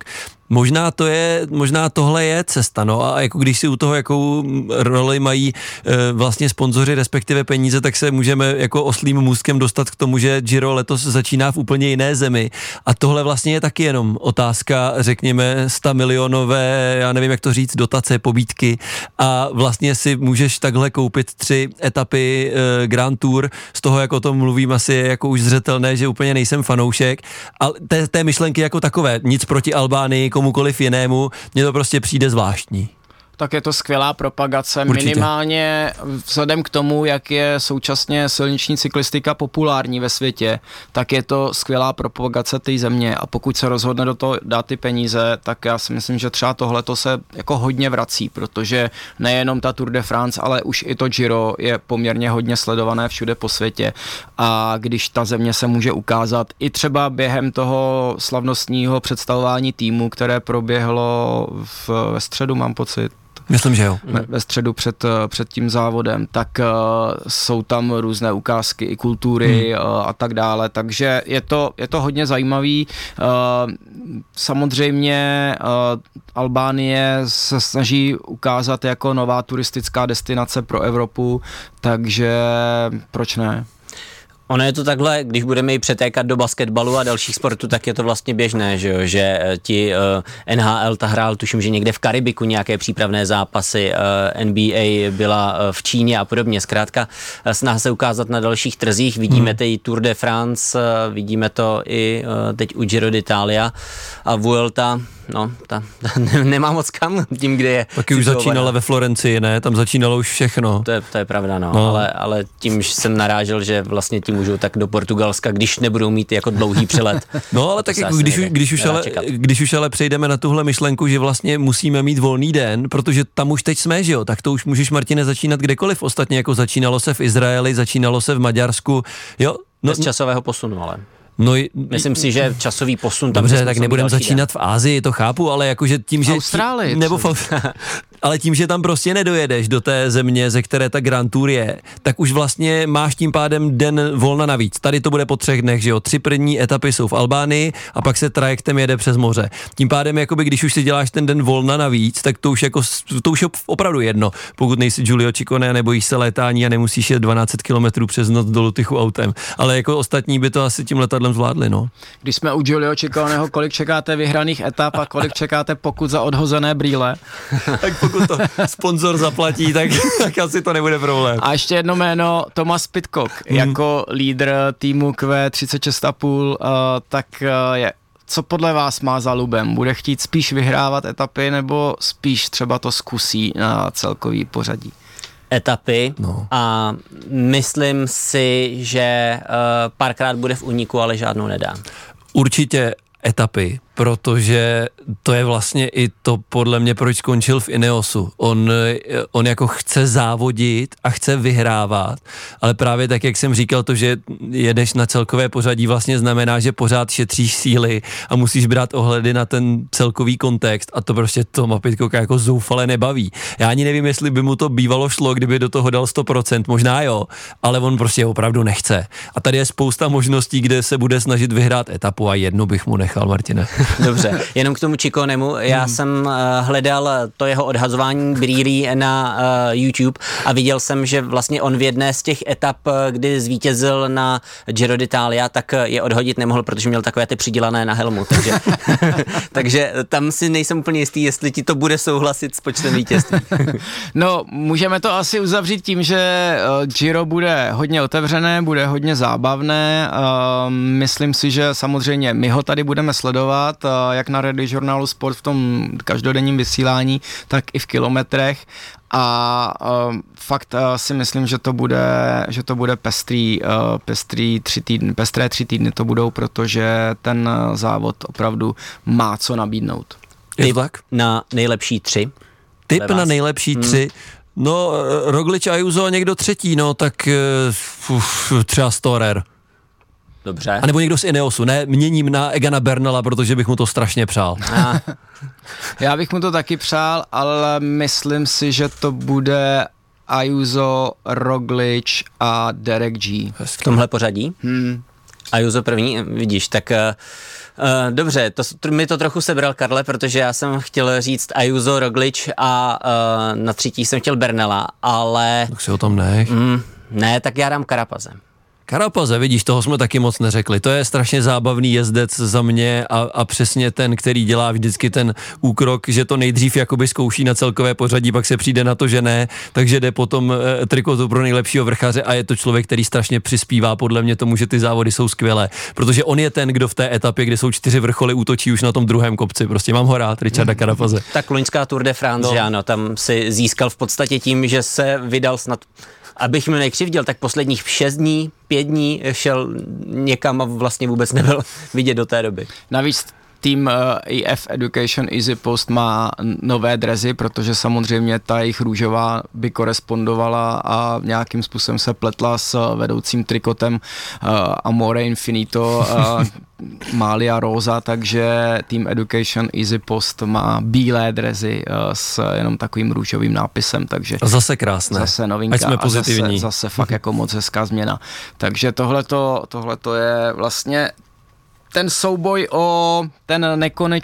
Možná tohle je cesta, no a jako když si u toho jakou roli mají vlastně sponzoři respektive peníze, tak se můžeme jako oslím můstkem dostat k tomu, že Giro letos začíná v úplně jiné zemi a tohle vlastně je taky jenom otázka, řekněme 100 milionové, já nevím jak to říct, dotace, pobídky a vlastně si můžeš takhle koupit 3 etapy Grand Tour, z toho jak o tom mluvím asi je jako už zřetelné, že úplně nejsem fanoušek, ale té myšlenky jako takové, nic proti Albánii, komukoliv jinému, mně to prostě přijde zvláštní. Tak je to skvělá propagace, určitě. Minimálně vzhledem k tomu, jak je současně silniční cyklistika populární ve světě, tak je to skvělá propagace té země a pokud se rozhodne do toho dát ty peníze, tak já si myslím, že třeba tohleto se jako hodně vrací, protože nejenom ta Tour de France, ale už i to Giro je poměrně hodně sledované všude po světě a když ta země se může ukázat i třeba během toho slavnostního představování týmu, které proběhlo ve středu, mám pocit, Myslím, že jo. Ve středu před tím závodem, tak jsou tam různé ukázky i kultury a tak dále, takže je to hodně zajímavý. Samozřejmě Albánie se snaží ukázat jako nová turistická destinace pro Evropu, takže proč ne? Ono je to takhle, když budeme ji přetékat do basketbalu a dalších sportů, tak je to vlastně běžné, že jo? Že ti NHL ta hrál, tuším, že někde v Karibiku nějaké přípravné zápasy, NBA byla v Číně a podobně. Zkrátka snaha se ukázat na dalších trzích, vidíme teď Tour de France, vidíme to i teď u Giro d'Italia a Vuelta, no, ta nemá moc kam tím, kde je. Taky už začínala ve Florencii, ne? Tam začínalo už všechno. To je pravda, no. Ale tím jsem narážel, že vlastně tím můžou tak do Portugalska, když nebudou mít jako dlouhý přelet. No, ale tak jako když už ale přejdeme na tuhle myšlenku, že vlastně musíme mít volný den, protože tam už teď jsme, že jo, tak to už můžeš, Martine, začínat kdekoliv. Ostatně jako začínalo se v Izraeli, začínalo se v Maďarsku, jo. Bez časového posunu, ale. No, myslím si, že časový posun tam... Dobře, tak nebudeme začínat v Asii, to chápu, ale jakože tím, že... Austrálii. Ale tím, že tam prostě nedojedeš do té země, ze které ta Grand Tour je, tak už vlastně máš tím pádem den volna navíc. Tady to bude po 3 dnech, že jo, 3 první etapy jsou v Albánii a pak se trajektem jede přes moře. Tím pádem, jakoby, když už si děláš ten den volna navíc, tak to už je opravdu jedno, pokud nejsi Giulio Ciccone a nebojíš se létání a nemusíš jet 12 kilometrů přes noc do Lutychu autem. Ale jako ostatní by to asi tím letadlem zvládli, no. Když jsme u Giulio Cicconeho, kolik čekáte vyhraných etap a kolik čekáte pokud za odhozené brýle? Tak pokud to sponzor zaplatí, tak asi to nebude problém. A ještě jedno jméno, Thomas Pidcock, jako lídr týmu Q36,5, tak je. Co podle vás má za lubem? Bude chtít spíš vyhrávat etapy nebo spíš třeba to zkusí na celkový pořadí? Etapy a myslím si, že párkrát bude v úniku, ale žádnou nedá. Určitě etapy, protože to je vlastně i to podle mě, proč skončil v Ineosu. On jako chce závodit a chce vyhrávat, ale právě tak, jak jsem říkal, to, že jedeš na celkové pořadí, vlastně znamená, že pořád šetříš síly a musíš brát ohledy na ten celkový kontext a to prostě Toma Pidcocka jako zoufale nebaví. Já ani nevím, jestli by mu to bývalo šlo, kdyby do toho dal 100%, možná jo, ale on prostě opravdu nechce. A tady je spousta možností, kde se bude snažit vyhrát etapu a jednu bych mu nechal, Martine. Dobře, jenom k tomu Cicconemu, já jsem hledal to jeho odhazování brýlí na YouTube a viděl jsem, že vlastně on v jedné z těch etap, kdy zvítězil na Giro d'Italia, tak je odhodit nemohl, protože měl takové ty přidělané na helmu, takže tam si nejsem úplně jistý, jestli ti to bude souhlasit s počtem vítězství. No, můžeme to asi uzavřít tím, že Giro bude hodně otevřené, bude hodně zábavné, myslím si, že samozřejmě my ho tady budeme sledovat, jak na Radio Žurnálu Sport v tom každodenním vysílání, tak i v kilometrech a fakt si myslím, že to bude pestré 3 týdny to budou, protože ten závod opravdu má co nabídnout. Je to tak? Na nejlepší 3. Tip na nejlepší 3. No, Roglič, Ayuso a někdo třetí, no, tak třeba Storer. Dobře. A nebo někdo z Ineosu, ne, měním na Egana Bernala, protože bych mu to strašně přál. Já bych mu to taky přál, ale myslím si, že to bude Ayuso, Roglič a Derek G. V tomhle pořadí? Ayuso první, vidíš, tak dobře, mi to trochu sebral, Karle, protože já jsem chtěl říct Ayuso, Roglič a na třetí jsem chtěl Bernala, ale... Tak si o tom nech. Ne, tak já dám Carapaze. Carapaze, vidíš, toho jsme taky moc neřekli. To je strašně zábavný jezdec za mě a přesně ten, který dělá vždycky ten úkrok, že to nejdřív jakoby zkouší na celkové pořadí, pak se přijde na to, že ne, takže jde potom trikotu pro nejlepšího vrchaře a je to člověk, který strašně přispívá podle mě tomu, že ty závody jsou skvělé, protože on je ten, kdo v té etapě, kde jsou 4 vrcholy, útočí už na tom druhém kopci. Prostě mám ho rád, Richarda Carapaze. Tak loňská Tour de France, že ano, tam si získal v podstatě tím, že se vydal snad, abych mi nekřivděl, tak posledních 5 dní šel někam a vlastně vůbec nebyl vidět do té doby. Navíc tým EF Education Easy Post má nové dresy, protože samozřejmě ta jejich růžová by korespondovala a nějakým způsobem se pletla s vedoucím trikotem Amore Infinito Mália Rosa, takže tým Education Easy Post má bílé dresy s jenom takovým růžovým nápisem, takže a zase krásné. Zase novinka. Ať jsme pozitivní. A zase fakt jako moc hezká změna. Takže tohleto je vlastně ten souboj o ten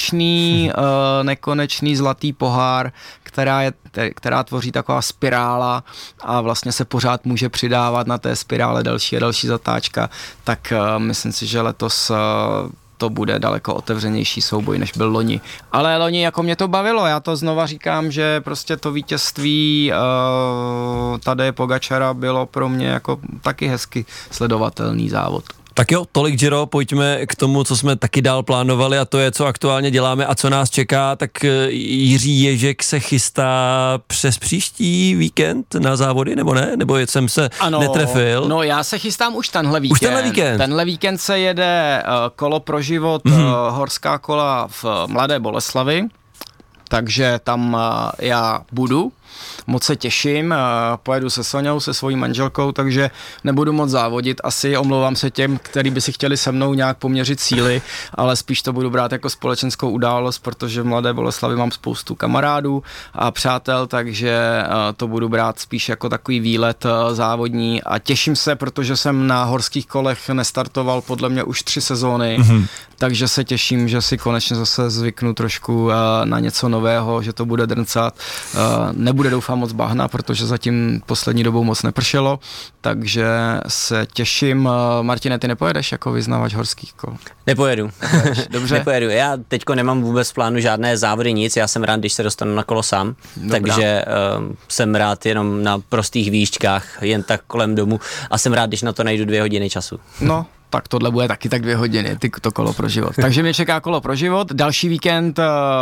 nekonečný zlatý pohár, která tvoří taková spirála a vlastně se pořád může přidávat na té spirále další a další zatáčka, tak myslím si, že letos to bude daleko otevřenější souboj, než byl loni. Ale loni jako mě to bavilo, já to znova říkám, že prostě to vítězství Tadeje Pogačara bylo pro mě jako taky hezky sledovatelný závod. Tak jo, tolik Giro, pojďme k tomu, co jsme taky dál plánovali a to je, co aktuálně děláme a co nás čeká, tak Jiří Ježek se chystá přes příští víkend na závody, nebo ne? Nebo jsem se netrefil? No já se chystám už tenhle víkend. Tenhle víkend se jede kolo pro život, horská kola v Mladé Boleslavi, takže tam já budu. Moc se těším, pojedu se Soňou, se svojí manželkou, takže nebudu moc závodit. Asi omlouvám se těm, kteří by si chtěli se mnou nějak poměřit síly, ale spíš to budu brát jako společenskou událost, protože v Mladé Boleslavi mám spoustu kamarádů a přátel, takže to budu brát spíš jako takový výlet závodní a těším se, protože jsem na horských kolech nestartoval podle mě už 3 sezóny, takže se těším, že si konečně zase zvyknu trošku na něco nového, že to bude drncat. Nebude doufám moc bahna, protože zatím poslední dobou moc nepršelo, takže se těším. Martine, ty nepojedeš jako vyznavač horských kol? Nepojedu. Dobře. Nepojedu. Já teďko nemám vůbec v plánu žádné závody, nic, já jsem rád, když se dostanu na kolo sám, takže jsem rád jenom na prostých výšťkách, jen tak kolem domu a jsem rád, když na to najdu 2 hodiny času. No, tak tohle bude taky tak 2 hodiny, to kolo pro život. Takže mě čeká kolo pro život. Další víkend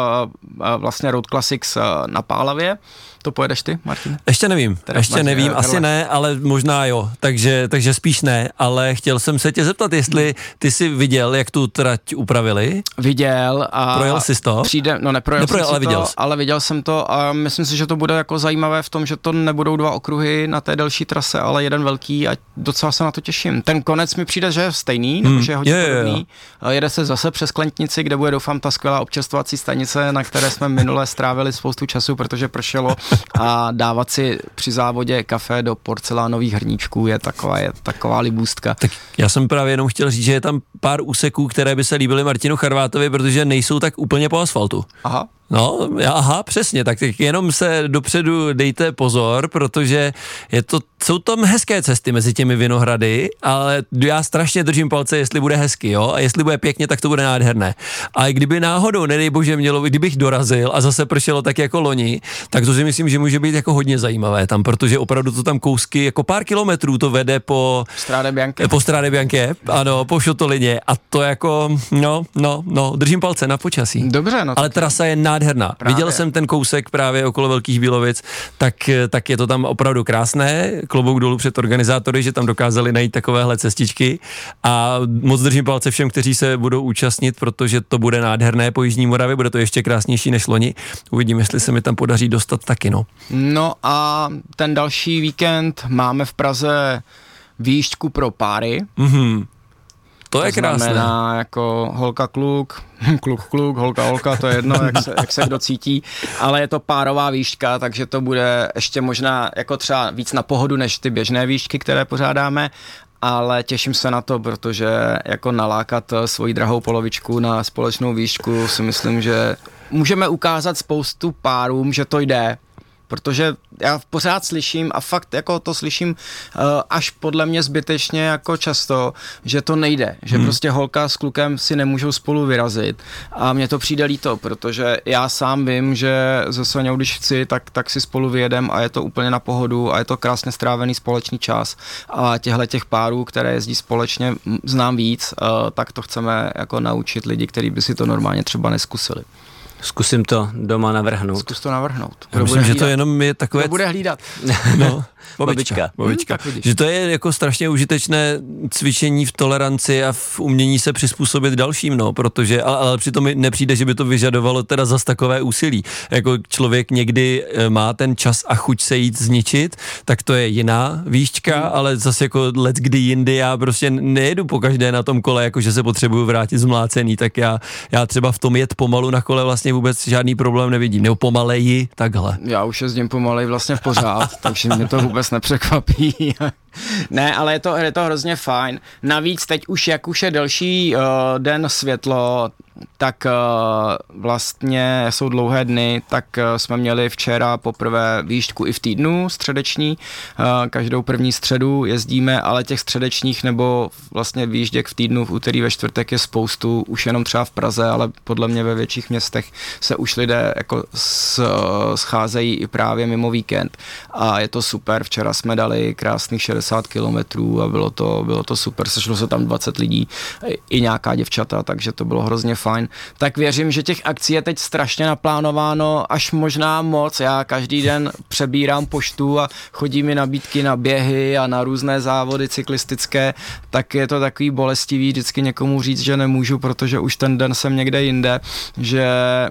vlastně Road Classics na Pálavě. To pojedeš ty, Martin? Ještě nevím, asi ne, ale možná jo, takže spíš ne, ale chtěl jsem se tě zeptat, jestli ty jsi viděl, jak tu trať upravili? Viděl a... Projel jsi to? Neprojel jsem ale viděl to, ale viděl jsem to a myslím si, že to bude jako zajímavé v tom, že to nebudou 2 okruhy na té delší trase, ale jeden velký a docela se na to těším. Ten konec mi přijde, že je stejný, nebo že je hodně podobný. Jede se zase přes Klentnici, kde bude doufám ta skvělá občerstvovací stanice, na které jsme minule strávili spoustu času, protože pršelo. A dávat si při závodě kafe do porcelánových hrníčků je taková libůstka. Tak já jsem právě jenom chtěl říct, že je tam pár úseků, které by se líbily Martinu Charvátovi, protože nejsou tak úplně po asfaltu. Aha. No, přesně, tak jenom se dopředu dejte pozor, protože jsou tam hezké cesty mezi těmi vinohrady, ale já strašně držím palce, jestli bude hezky, jo, a jestli bude pěkně, tak to bude nádherné. A kdyby náhodou, nedej bože, kdybych dorazil a zase pršelo tak jako loni, tak to si myslím, že může být jako hodně zajímavé tam, protože opravdu to tam kousky, jako pár kilometrů to vede po Strade Bianche, ano, po Šotolině a to jako, no, držím palce na počasí. Dobře, no. Ale trasa je nádherná. Právě. Viděl jsem ten kousek právě okolo Velkých Bílovic, tak je to tam opravdu krásné. Klobouk dolů před organizátory, že tam dokázali najít takovéhle cestičky a moc držím palce všem, kteří se budou účastnit, protože to bude nádherné po Jižní Moravě, bude to ještě krásnější než loni. Uvidím, jestli se mi tam podaří dostat taky, no. No a ten další víkend máme v Praze výšťku pro páry. To je krásné. To znamená jako holka-kluk, kluk, holka, to je jedno, jak se kdo cítí, ale je to párová výška, takže to bude ještě možná jako třeba víc na pohodu, než ty běžné výšky, které pořádáme, ale těším se na to, protože jako nalákat svoji drahou polovičku na společnou výšku si myslím, že můžeme ukázat spoustu párům, že to jde. Protože já pořád slyším a fakt jako to slyším až podle mě zbytečně jako často, že to nejde, že prostě holka s klukem si nemůžou spolu vyrazit a mně to přijde líto, protože já sám vím, že se Soňou, když chci, tak si spolu vyjedem a je to úplně na pohodu a je to krásně strávený společný čas a těch párů, které jezdí společně, znám víc, tak to chceme jako naučit lidi, kteří by si to normálně třeba neskusili. Zkusím to doma navrhnout. Zkus to navrhnout. Já myslím, že to jenom je takové... Kdo bude hlídat? No, babička. Že to je jako strašně užitečné cvičení v toleranci a v umění se přizpůsobit dalším, no, protože, ale přitom mi nepřijde, že by to vyžadovalo teda zas takové úsilí. Jako člověk někdy má ten čas a chuť se jít zničit, tak to je jiná výšťka, ale zase jako leckdy jindy já prostě nejedu pokaždé na tom kole, jako že se potřebuju vrátit zmlácený, tak já třeba v tom jet pomalu na kole vlastně vůbec žádný problém nevidím, nebo pomaleji, takhle. Já už jezdím pomalej vlastně v pořád, takže mě to vůbec nepřekvapí. Ne, ale je to hrozně fajn. Navíc teď už, jak už je delší den světlo, tak vlastně jsou dlouhé dny, tak jsme měli včera poprvé výšťku i v týdnu středeční. Každou první středu jezdíme, ale těch středečních nebo vlastně výjížděk v týdnu v úterý ve čtvrtek je spoustu, už jenom třeba v Praze, ale podle mě ve větších městech se už lidé jako scházejí i právě mimo víkend a je to super. Včera jsme dali krásných 60 kilometrů a bylo to super. Sešlo se tam 20 lidí i nějaká děvčata, takže to bylo hrozně fajn. fajn. Tak věřím, že těch akcí je teď strašně naplánováno, až možná moc. Já každý den přebírám poštu a chodí mi nabídky na běhy a na různé závody cyklistické, tak je to takový bolestivý vždycky někomu říct, že nemůžu, protože už ten den jsem někde jinde, že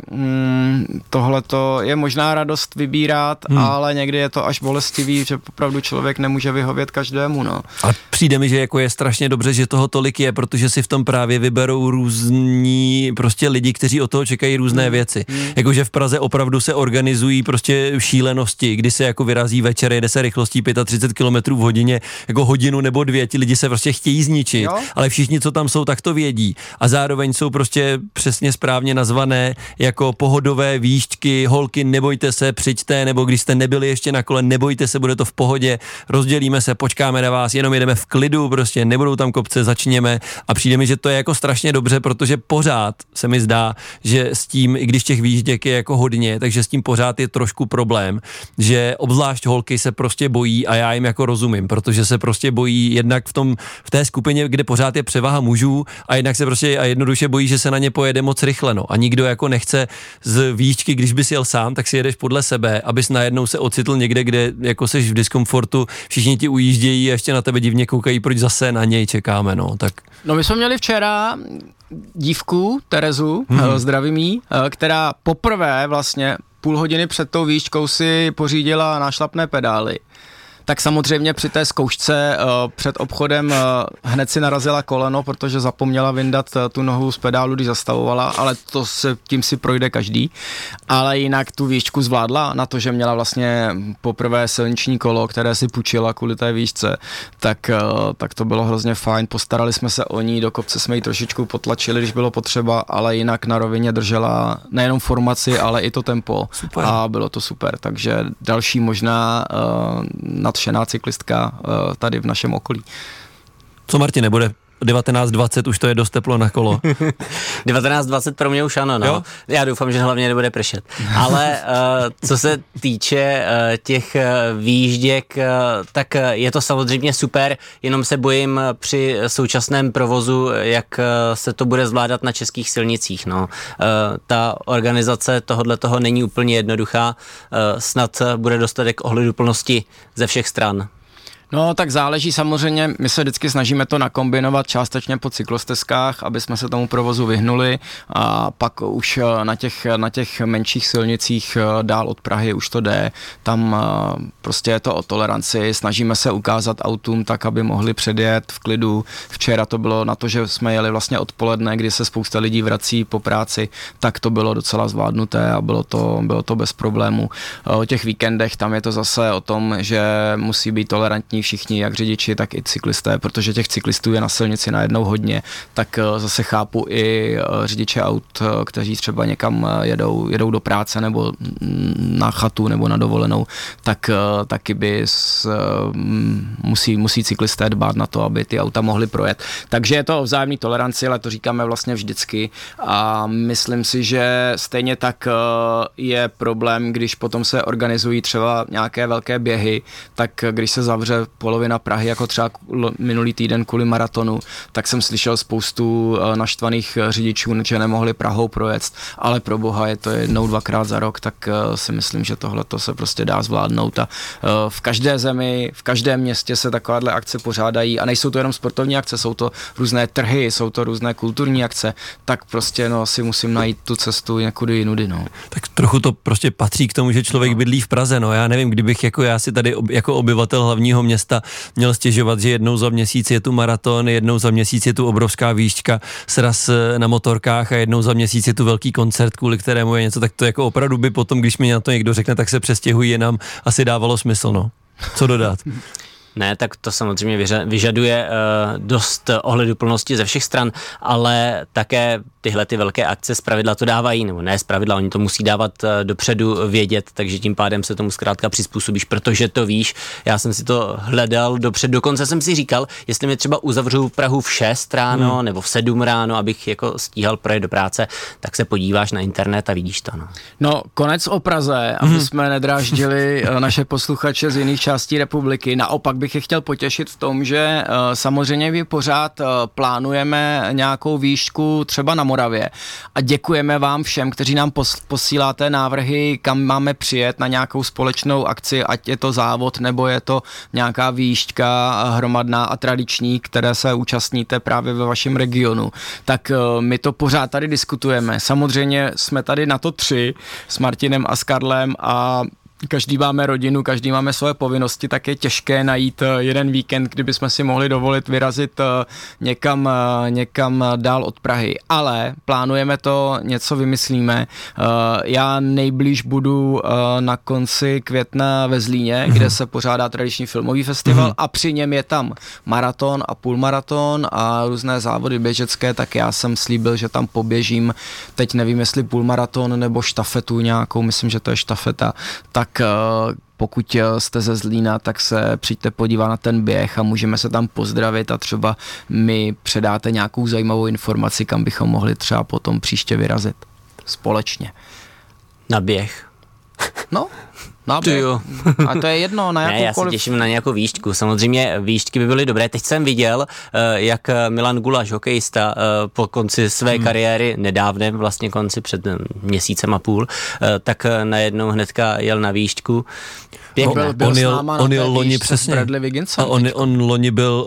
tohleto je možná radost vybírat, ale někdy je to až bolestivý, že opravdu člověk nemůže vyhovět každému, no. A přijde mi, že jako je strašně dobře, že toho tolik je, protože si v tom právě vyberou různí prostě lidi, kteří od toho čekají různé věci. Jakože v Praze opravdu se organizují prostě šílenosti, kdy se jako vyrazí večer, jede se rychlostí 35 km v hodině, jako hodinu nebo dvě, ti lidi se prostě chtějí zničit, jo? Ale všichni, co tam jsou, tak to vědí. A zároveň jsou prostě přesně správně nazvané jako pohodové výšťky, holky, nebojte se, přijďte, nebo když jste nebyli ještě na kole, nebojte se, bude to v pohodě, rozdělíme se, počkáme na vás, jenom jedeme v klidu, prostě nebudou tam kopce, začněme a přijde mi, že to je jako strašně dobře, protože pořád se mi zdá, že s tím, i když těch výjížděk je jako hodně, takže s tím pořád je trošku problém, že obzvlášť holky se prostě bojí a já jim jako rozumím, protože se prostě bojí jednak v té skupině, kde pořád je převaha mužů a jednak se prostě a jednoduše bojí, že se na ně pojede moc rychle, no. A nikdo jako nechce z výšky, když bys jel sám, tak si jedeš podle sebe, abys najednou se ocitl někde, kde jako seš v diskomfortu, všichni ti ujíždějí a ještě na tebe divně koukají, proč zase na něj čekáme, no. Tak. No my jsme měli včera dívku Terezu, zdravím jí, která poprvé vlastně půl hodiny před tou výškou si pořídila nášlapné pedály. Tak samozřejmě při té zkoušce před obchodem hned si narazila koleno, protože zapomněla vyndat tu nohu z pedálu, když zastavovala, ale tím si projde každý. Ale jinak tu výšku zvládla na to, že měla vlastně poprvé silniční kolo, které si půjčila kvůli té výšce, tak to bylo hrozně fajn. Postarali jsme se o ní, do kopce jsme ji trošičku potlačili, když bylo potřeba, ale jinak na rovině držela nejenom formaci, ale i to tempo. Super. A bylo to super, takže další možná nadšená cyklistka tady v našem okolí. Co, Martine, bude 19:20, už to je dost teplo na kolo. 19:20 pro mě už ano, no. Jo? Já doufám, že hlavně nebude pršet. Ale co se týče těch výjížděk, tak je to samozřejmě super, jenom se bojím při současném provozu, jak se to bude zvládat na českých silnicích, no. Ta organizace tohoto není úplně jednoduchá, snad bude dostatek ohleduplnosti ze všech stran. No tak záleží samozřejmě, my se vždycky snažíme to nakombinovat částečně po cyklostezkách, aby jsme se tomu provozu vyhnuli a pak už na těch menších silnicích dál od Prahy už to jde, tam prostě je to o toleranci, snažíme se ukázat autům tak, aby mohli předjet v klidu. Včera to bylo na to, že jsme jeli vlastně odpoledne, kdy se spousta lidí vrací po práci, tak to bylo docela zvládnuté a bylo to bez problémů. O těch víkendech tam je to zase o tom, že musí být tolerantní všichni, jak řidiči, tak i cyklisté, protože těch cyklistů je na silnici najednou hodně, tak zase chápu i řidiče aut, kteří třeba někam jedou do práce nebo na chatu nebo na dovolenou, tak taky musí cyklisté dbát na to, aby ty auta mohly projet. Takže je to o vzájemné toleranci, ale to říkáme vlastně vždycky a myslím si, že stejně tak je problém, když potom se organizují třeba nějaké velké běhy, tak když se zavře polovina Prahy, jako třeba minulý týden kvůli maratonu, tak jsem slyšel spoustu naštvaných řidičů, že nemohli Prahou projet, ale pro boha je to jednou, dvakrát za rok, tak si myslím, že tohleto se prostě dá zvládnout a v každé zemi, v každém městě se takováhle akce pořádají a nejsou to jenom sportovní akce, jsou to různé trhy, jsou to různé kulturní akce, tak prostě si musím najít tu cestu někudy jinudy, no. Tak trochu to prostě patří k tomu, že člověk bydlí v Praze, no já nevím, kdybych jako já si tady jako obyvatel hlavního města měl stěžovat, že jednou za měsíc je tu maraton, jednou za měsíc je tu obrovská výšťka, sraz na motorkách a jednou za měsíc je tu velký koncert, kvůli kterému je něco, tak to jako opravdu by potom, když mi na to někdo řekne, tak se přestěhují, nám asi dávalo smysl, no. Co dodat? Ne, tak to samozřejmě vyžaduje dost ohleduplnosti ze všech stran, ale také tyhle ty velké akce zpravidla to dávají, nebo ne zpravidla, oni to musí dávat dopředu vědět, takže tím pádem se tomu zkrátka přizpůsobíš, protože to víš. Já jsem si to hledal dopředu, dokonce jsem si říkal, jestli mi třeba uzavřu Prahu v 6 ráno nebo v 7 ráno, abych jako stíhal projet do práce, tak se podíváš na internet a vidíš to. No, konec o Praze, aby jsme nedráždili naše posluchače z jiných částí republiky, naopak bych bych je chtěl potěšit v tom, že samozřejmě my pořád plánujeme nějakou výšku třeba na Moravě a děkujeme vám všem, kteří nám posíláte návrhy, kam máme přijet na nějakou společnou akci, ať je to závod, nebo je to nějaká výšťka hromadná a tradiční, které se účastníte právě ve vašem regionu. Tak my to pořád tady diskutujeme. Samozřejmě jsme tady na to 3 s Martinem a s Karlem a každý máme rodinu, každý máme svoje povinnosti, tak je těžké najít jeden víkend, kdyby jsme si mohli dovolit vyrazit někam dál od Prahy. Ale plánujeme to, něco vymyslíme. Já nejblíž budu na konci května ve Zlíně, kde se pořádá tradiční filmový festival a při něm je tam maraton a půlmaraton a různé závody běžecké, tak já jsem slíbil, že tam poběžím. Teď nevím, jestli půlmaraton nebo štafetu nějakou, myslím, že to je štafeta, tak pokud jste ze Zlína, tak se přijďte podívat na ten běh a můžeme se tam pozdravit a třeba mi předáte nějakou zajímavou informaci, kam bychom mohli třeba potom příště vyrazit společně. Na běh. No, na běh. A to je jedno, na jakoukoliv... Ne, já se těším na nějakou výšťku. Samozřejmě výšťky by byly dobré. Teď jsem viděl, jak Milan Gulaš, hokejista, po konci své kariéry, nedávném vlastně konci před měsícem a půl, tak najednou hnedka jel na výšťku. On jel loni přesně. Bradley Wigginsem. On loni byl...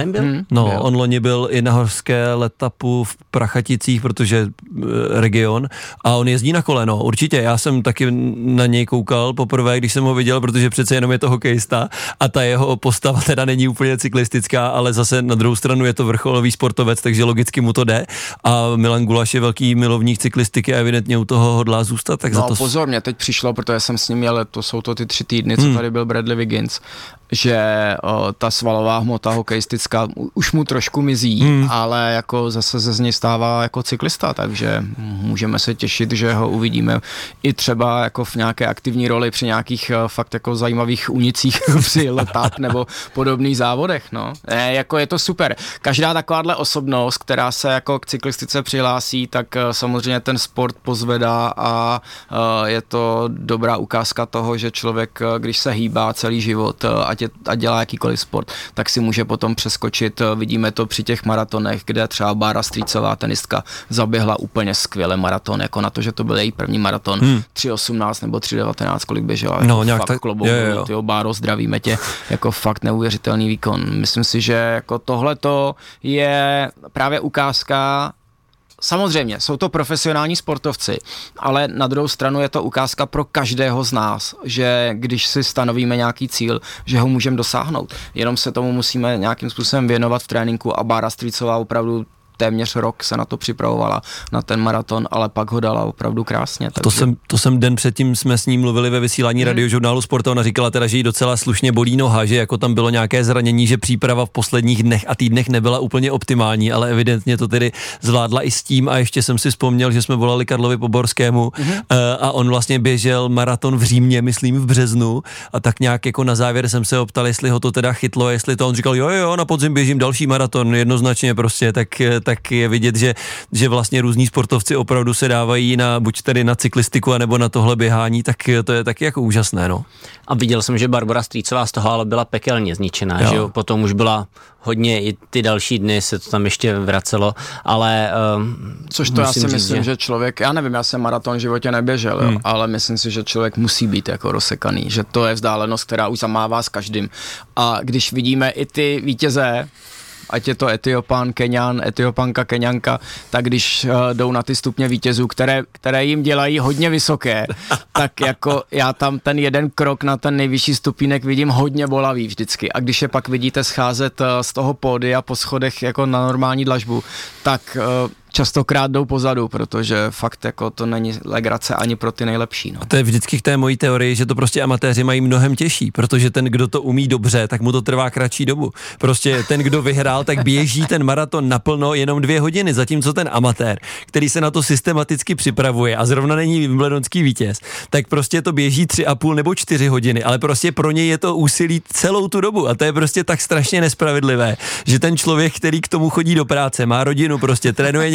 On loni byl i na horské letapu v Prachaticích, protože region, a on jezdí na kole, no, určitě. Já jsem taky na něj koukal poprvé, když jsem ho viděl, protože přece jenom je to hokejista a ta jeho postava teda není úplně cyklistická, ale zase na druhou stranu je to vrcholový sportovec, takže logicky mu to jde. A Milan Gulaš je velký milovník cyklistiky a evidentně u toho hodlá zůstat, tak za to... pozor, mě teď přišlo, protože jsem s ním jel, to jsou to ty 3 týdny, co tady byl Bradley Wiggins, že ta svalová hmota hokejistická už mu trošku mizí, ale jako zase ze z něj stává jako cyklista, takže můžeme se těšit, že ho uvidíme i třeba jako v nějaké aktivní roli při nějakých fakt jako zajímavých únicích při letap nebo podobných závodech, no. Jako je to super. Každá takováhle osobnost, která se jako k cyklistice přihlásí, tak samozřejmě ten sport pozvedá a je to dobrá ukázka toho, že člověk, když se hýbá celý život a dělá jakýkoliv sport, tak si může potom přeskočit. Vidíme to při těch maratonech, kde třeba Bára Strýcová, tenistka, zaběhla úplně skvěle maraton, jako na to, že to byl její první maraton, 3:18 nebo 3:19, kolik běžela. No, nějak fakt tak, klobouk, tyjo, Báro, zdravíme tě, jako fakt neuvěřitelný výkon. Myslím si, že jako tohleto je právě ukázka. Samozřejmě, jsou to profesionální sportovci, ale na druhou stranu je to ukázka pro každého z nás, že když si stanovíme nějaký cíl, že ho můžeme dosáhnout. Jenom se tomu musíme nějakým způsobem věnovat v tréninku a Bára Strýcová opravdu téměř rok se na to připravovala, na ten maraton, ale pak ho dala opravdu krásně. Takže... To jsem den předtím, jsme s ním mluvili ve vysílání radiožurnálu Sport a ona říkala teda, že jí docela slušně bolí noha, že jako tam bylo nějaké zranění, že příprava v posledních dnech a týdnech nebyla úplně optimální, ale evidentně to tedy zvládla i s tím a ještě jsem si vzpomněl, že jsme volali Karlovi Poborskému a on vlastně běžel maraton v Římě, myslím v březnu a tak nějak jako na závěr jsem se optal, jestli ho to teda chytlo, jestli to on říkal, jo, na podzim běžím další maraton, jednoznačně prostě, tak je vidět, že vlastně různí sportovci opravdu se dávají buď tedy na cyklistiku, anebo na tohle běhání, tak to je taky jako úžasné, no. A viděl jsem, že Barbora Strýcová z toho ale byla pekelně zničená, že jo? Potom už byla hodně, i ty další dny se to tam ještě vracelo, ale což to já si myslím, že člověk, já nevím, já jsem maraton v životě neběžel, jo, ale myslím si, že člověk musí být jako rozsekaný, že to je vzdálenost, která už zamává s každým. A když vidíme i ty vítěze, ať je to Etiopan, Keňan, Etiopanka, Keňanka, tak když jdou na ty stupně vítězů, které jim dělají hodně vysoké, tak jako já tam ten jeden krok na ten nejvyšší stupínek vidím hodně bolavý vždycky. A když je pak vidíte scházet z toho pódia po schodech jako na normální dlažbu, tak častokrát jdou pozadu, protože fakt jako to není legrace ani pro ty nejlepší. No. A to je vždycky v té mojí teorii, že to prostě amatéři mají mnohem těžší, protože ten, kdo to umí dobře, tak mu to trvá kratší dobu. Prostě ten, kdo vyhrál, tak běží ten maraton naplno jenom 2 hodiny, zatímco ten amatér, který se na to systematicky připravuje a zrovna není wimbledonský vítěz, tak prostě to běží 3,5 nebo 4 hodiny, ale prostě pro něj je to úsilí celou tu dobu a to je prostě tak strašně nespravedlivé, že ten člověk, který k tomu chodí do práce, má rodinu, prostě trénuje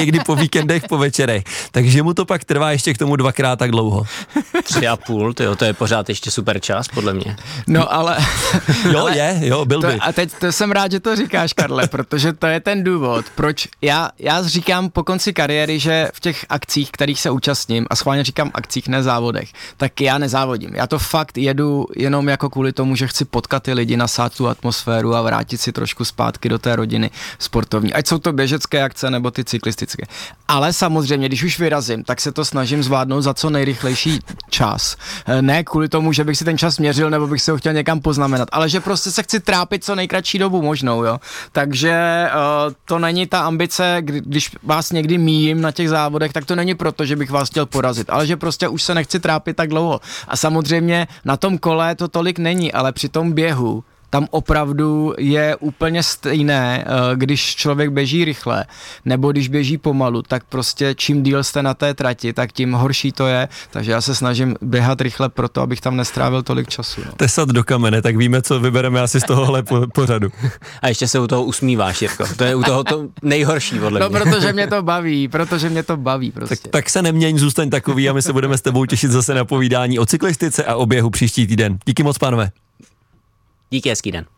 někdy po víkendech, po večerech. Takže mu to pak trvá ještě k tomu 2x tak dlouho. 3,5, tyjo, to je pořád ještě super čas, podle mě. No ale... byl by. A teď to jsem rád, že to říkáš, Karle, protože to je ten důvod, proč já říkám po konci kariéry, že v těch akcích, kterých se účastním, a schválně říkám akcích, ne závodech, tak já nezávodím. Já to fakt jedu jenom jako kvůli tomu, že chci potkat ty lidi, nasát tu atmosféru a vrátit si trošku zpátky do té rodiny sportovní. Ať jsou to běžecké akce nebo ty cyklistické. Ale samozřejmě, když už vyrazím, tak se to snažím zvládnout za co nejrychlejší čas. Ne kvůli tomu, že bych si ten čas měřil nebo bych se ho chtěl někam poznamenat, ale že prostě se chci trápit co nejkratší dobu možnou, jo. Takže to není ta ambice, když vás někdy míjím na těch závodech, tak to není proto, že bych vás chtěl porazit, ale že prostě už se nechci trápit tak dlouho. A samozřejmě na tom kole to tolik není, ale při tom běhu tam opravdu je úplně stejné, když člověk běží rychle, nebo když běží pomalu, tak prostě čím díl jste na té trati, tak tím horší to je, takže já se snažím běhat rychle proto, abych tam nestrávil tolik času. No. Tesat do kamene, tak víme, co vybereme asi z tohohle pořadu. A ještě se u toho usmíváš, Jirko, to je u toho to nejhorší podle mě. No, protože mě to baví prostě. Tak se neměň, zůstaň takový a my se budeme s tebou těšit zase na povídání o cyklistice a o běhu příští týden. Díky moc, pánové. Díky, hezký den.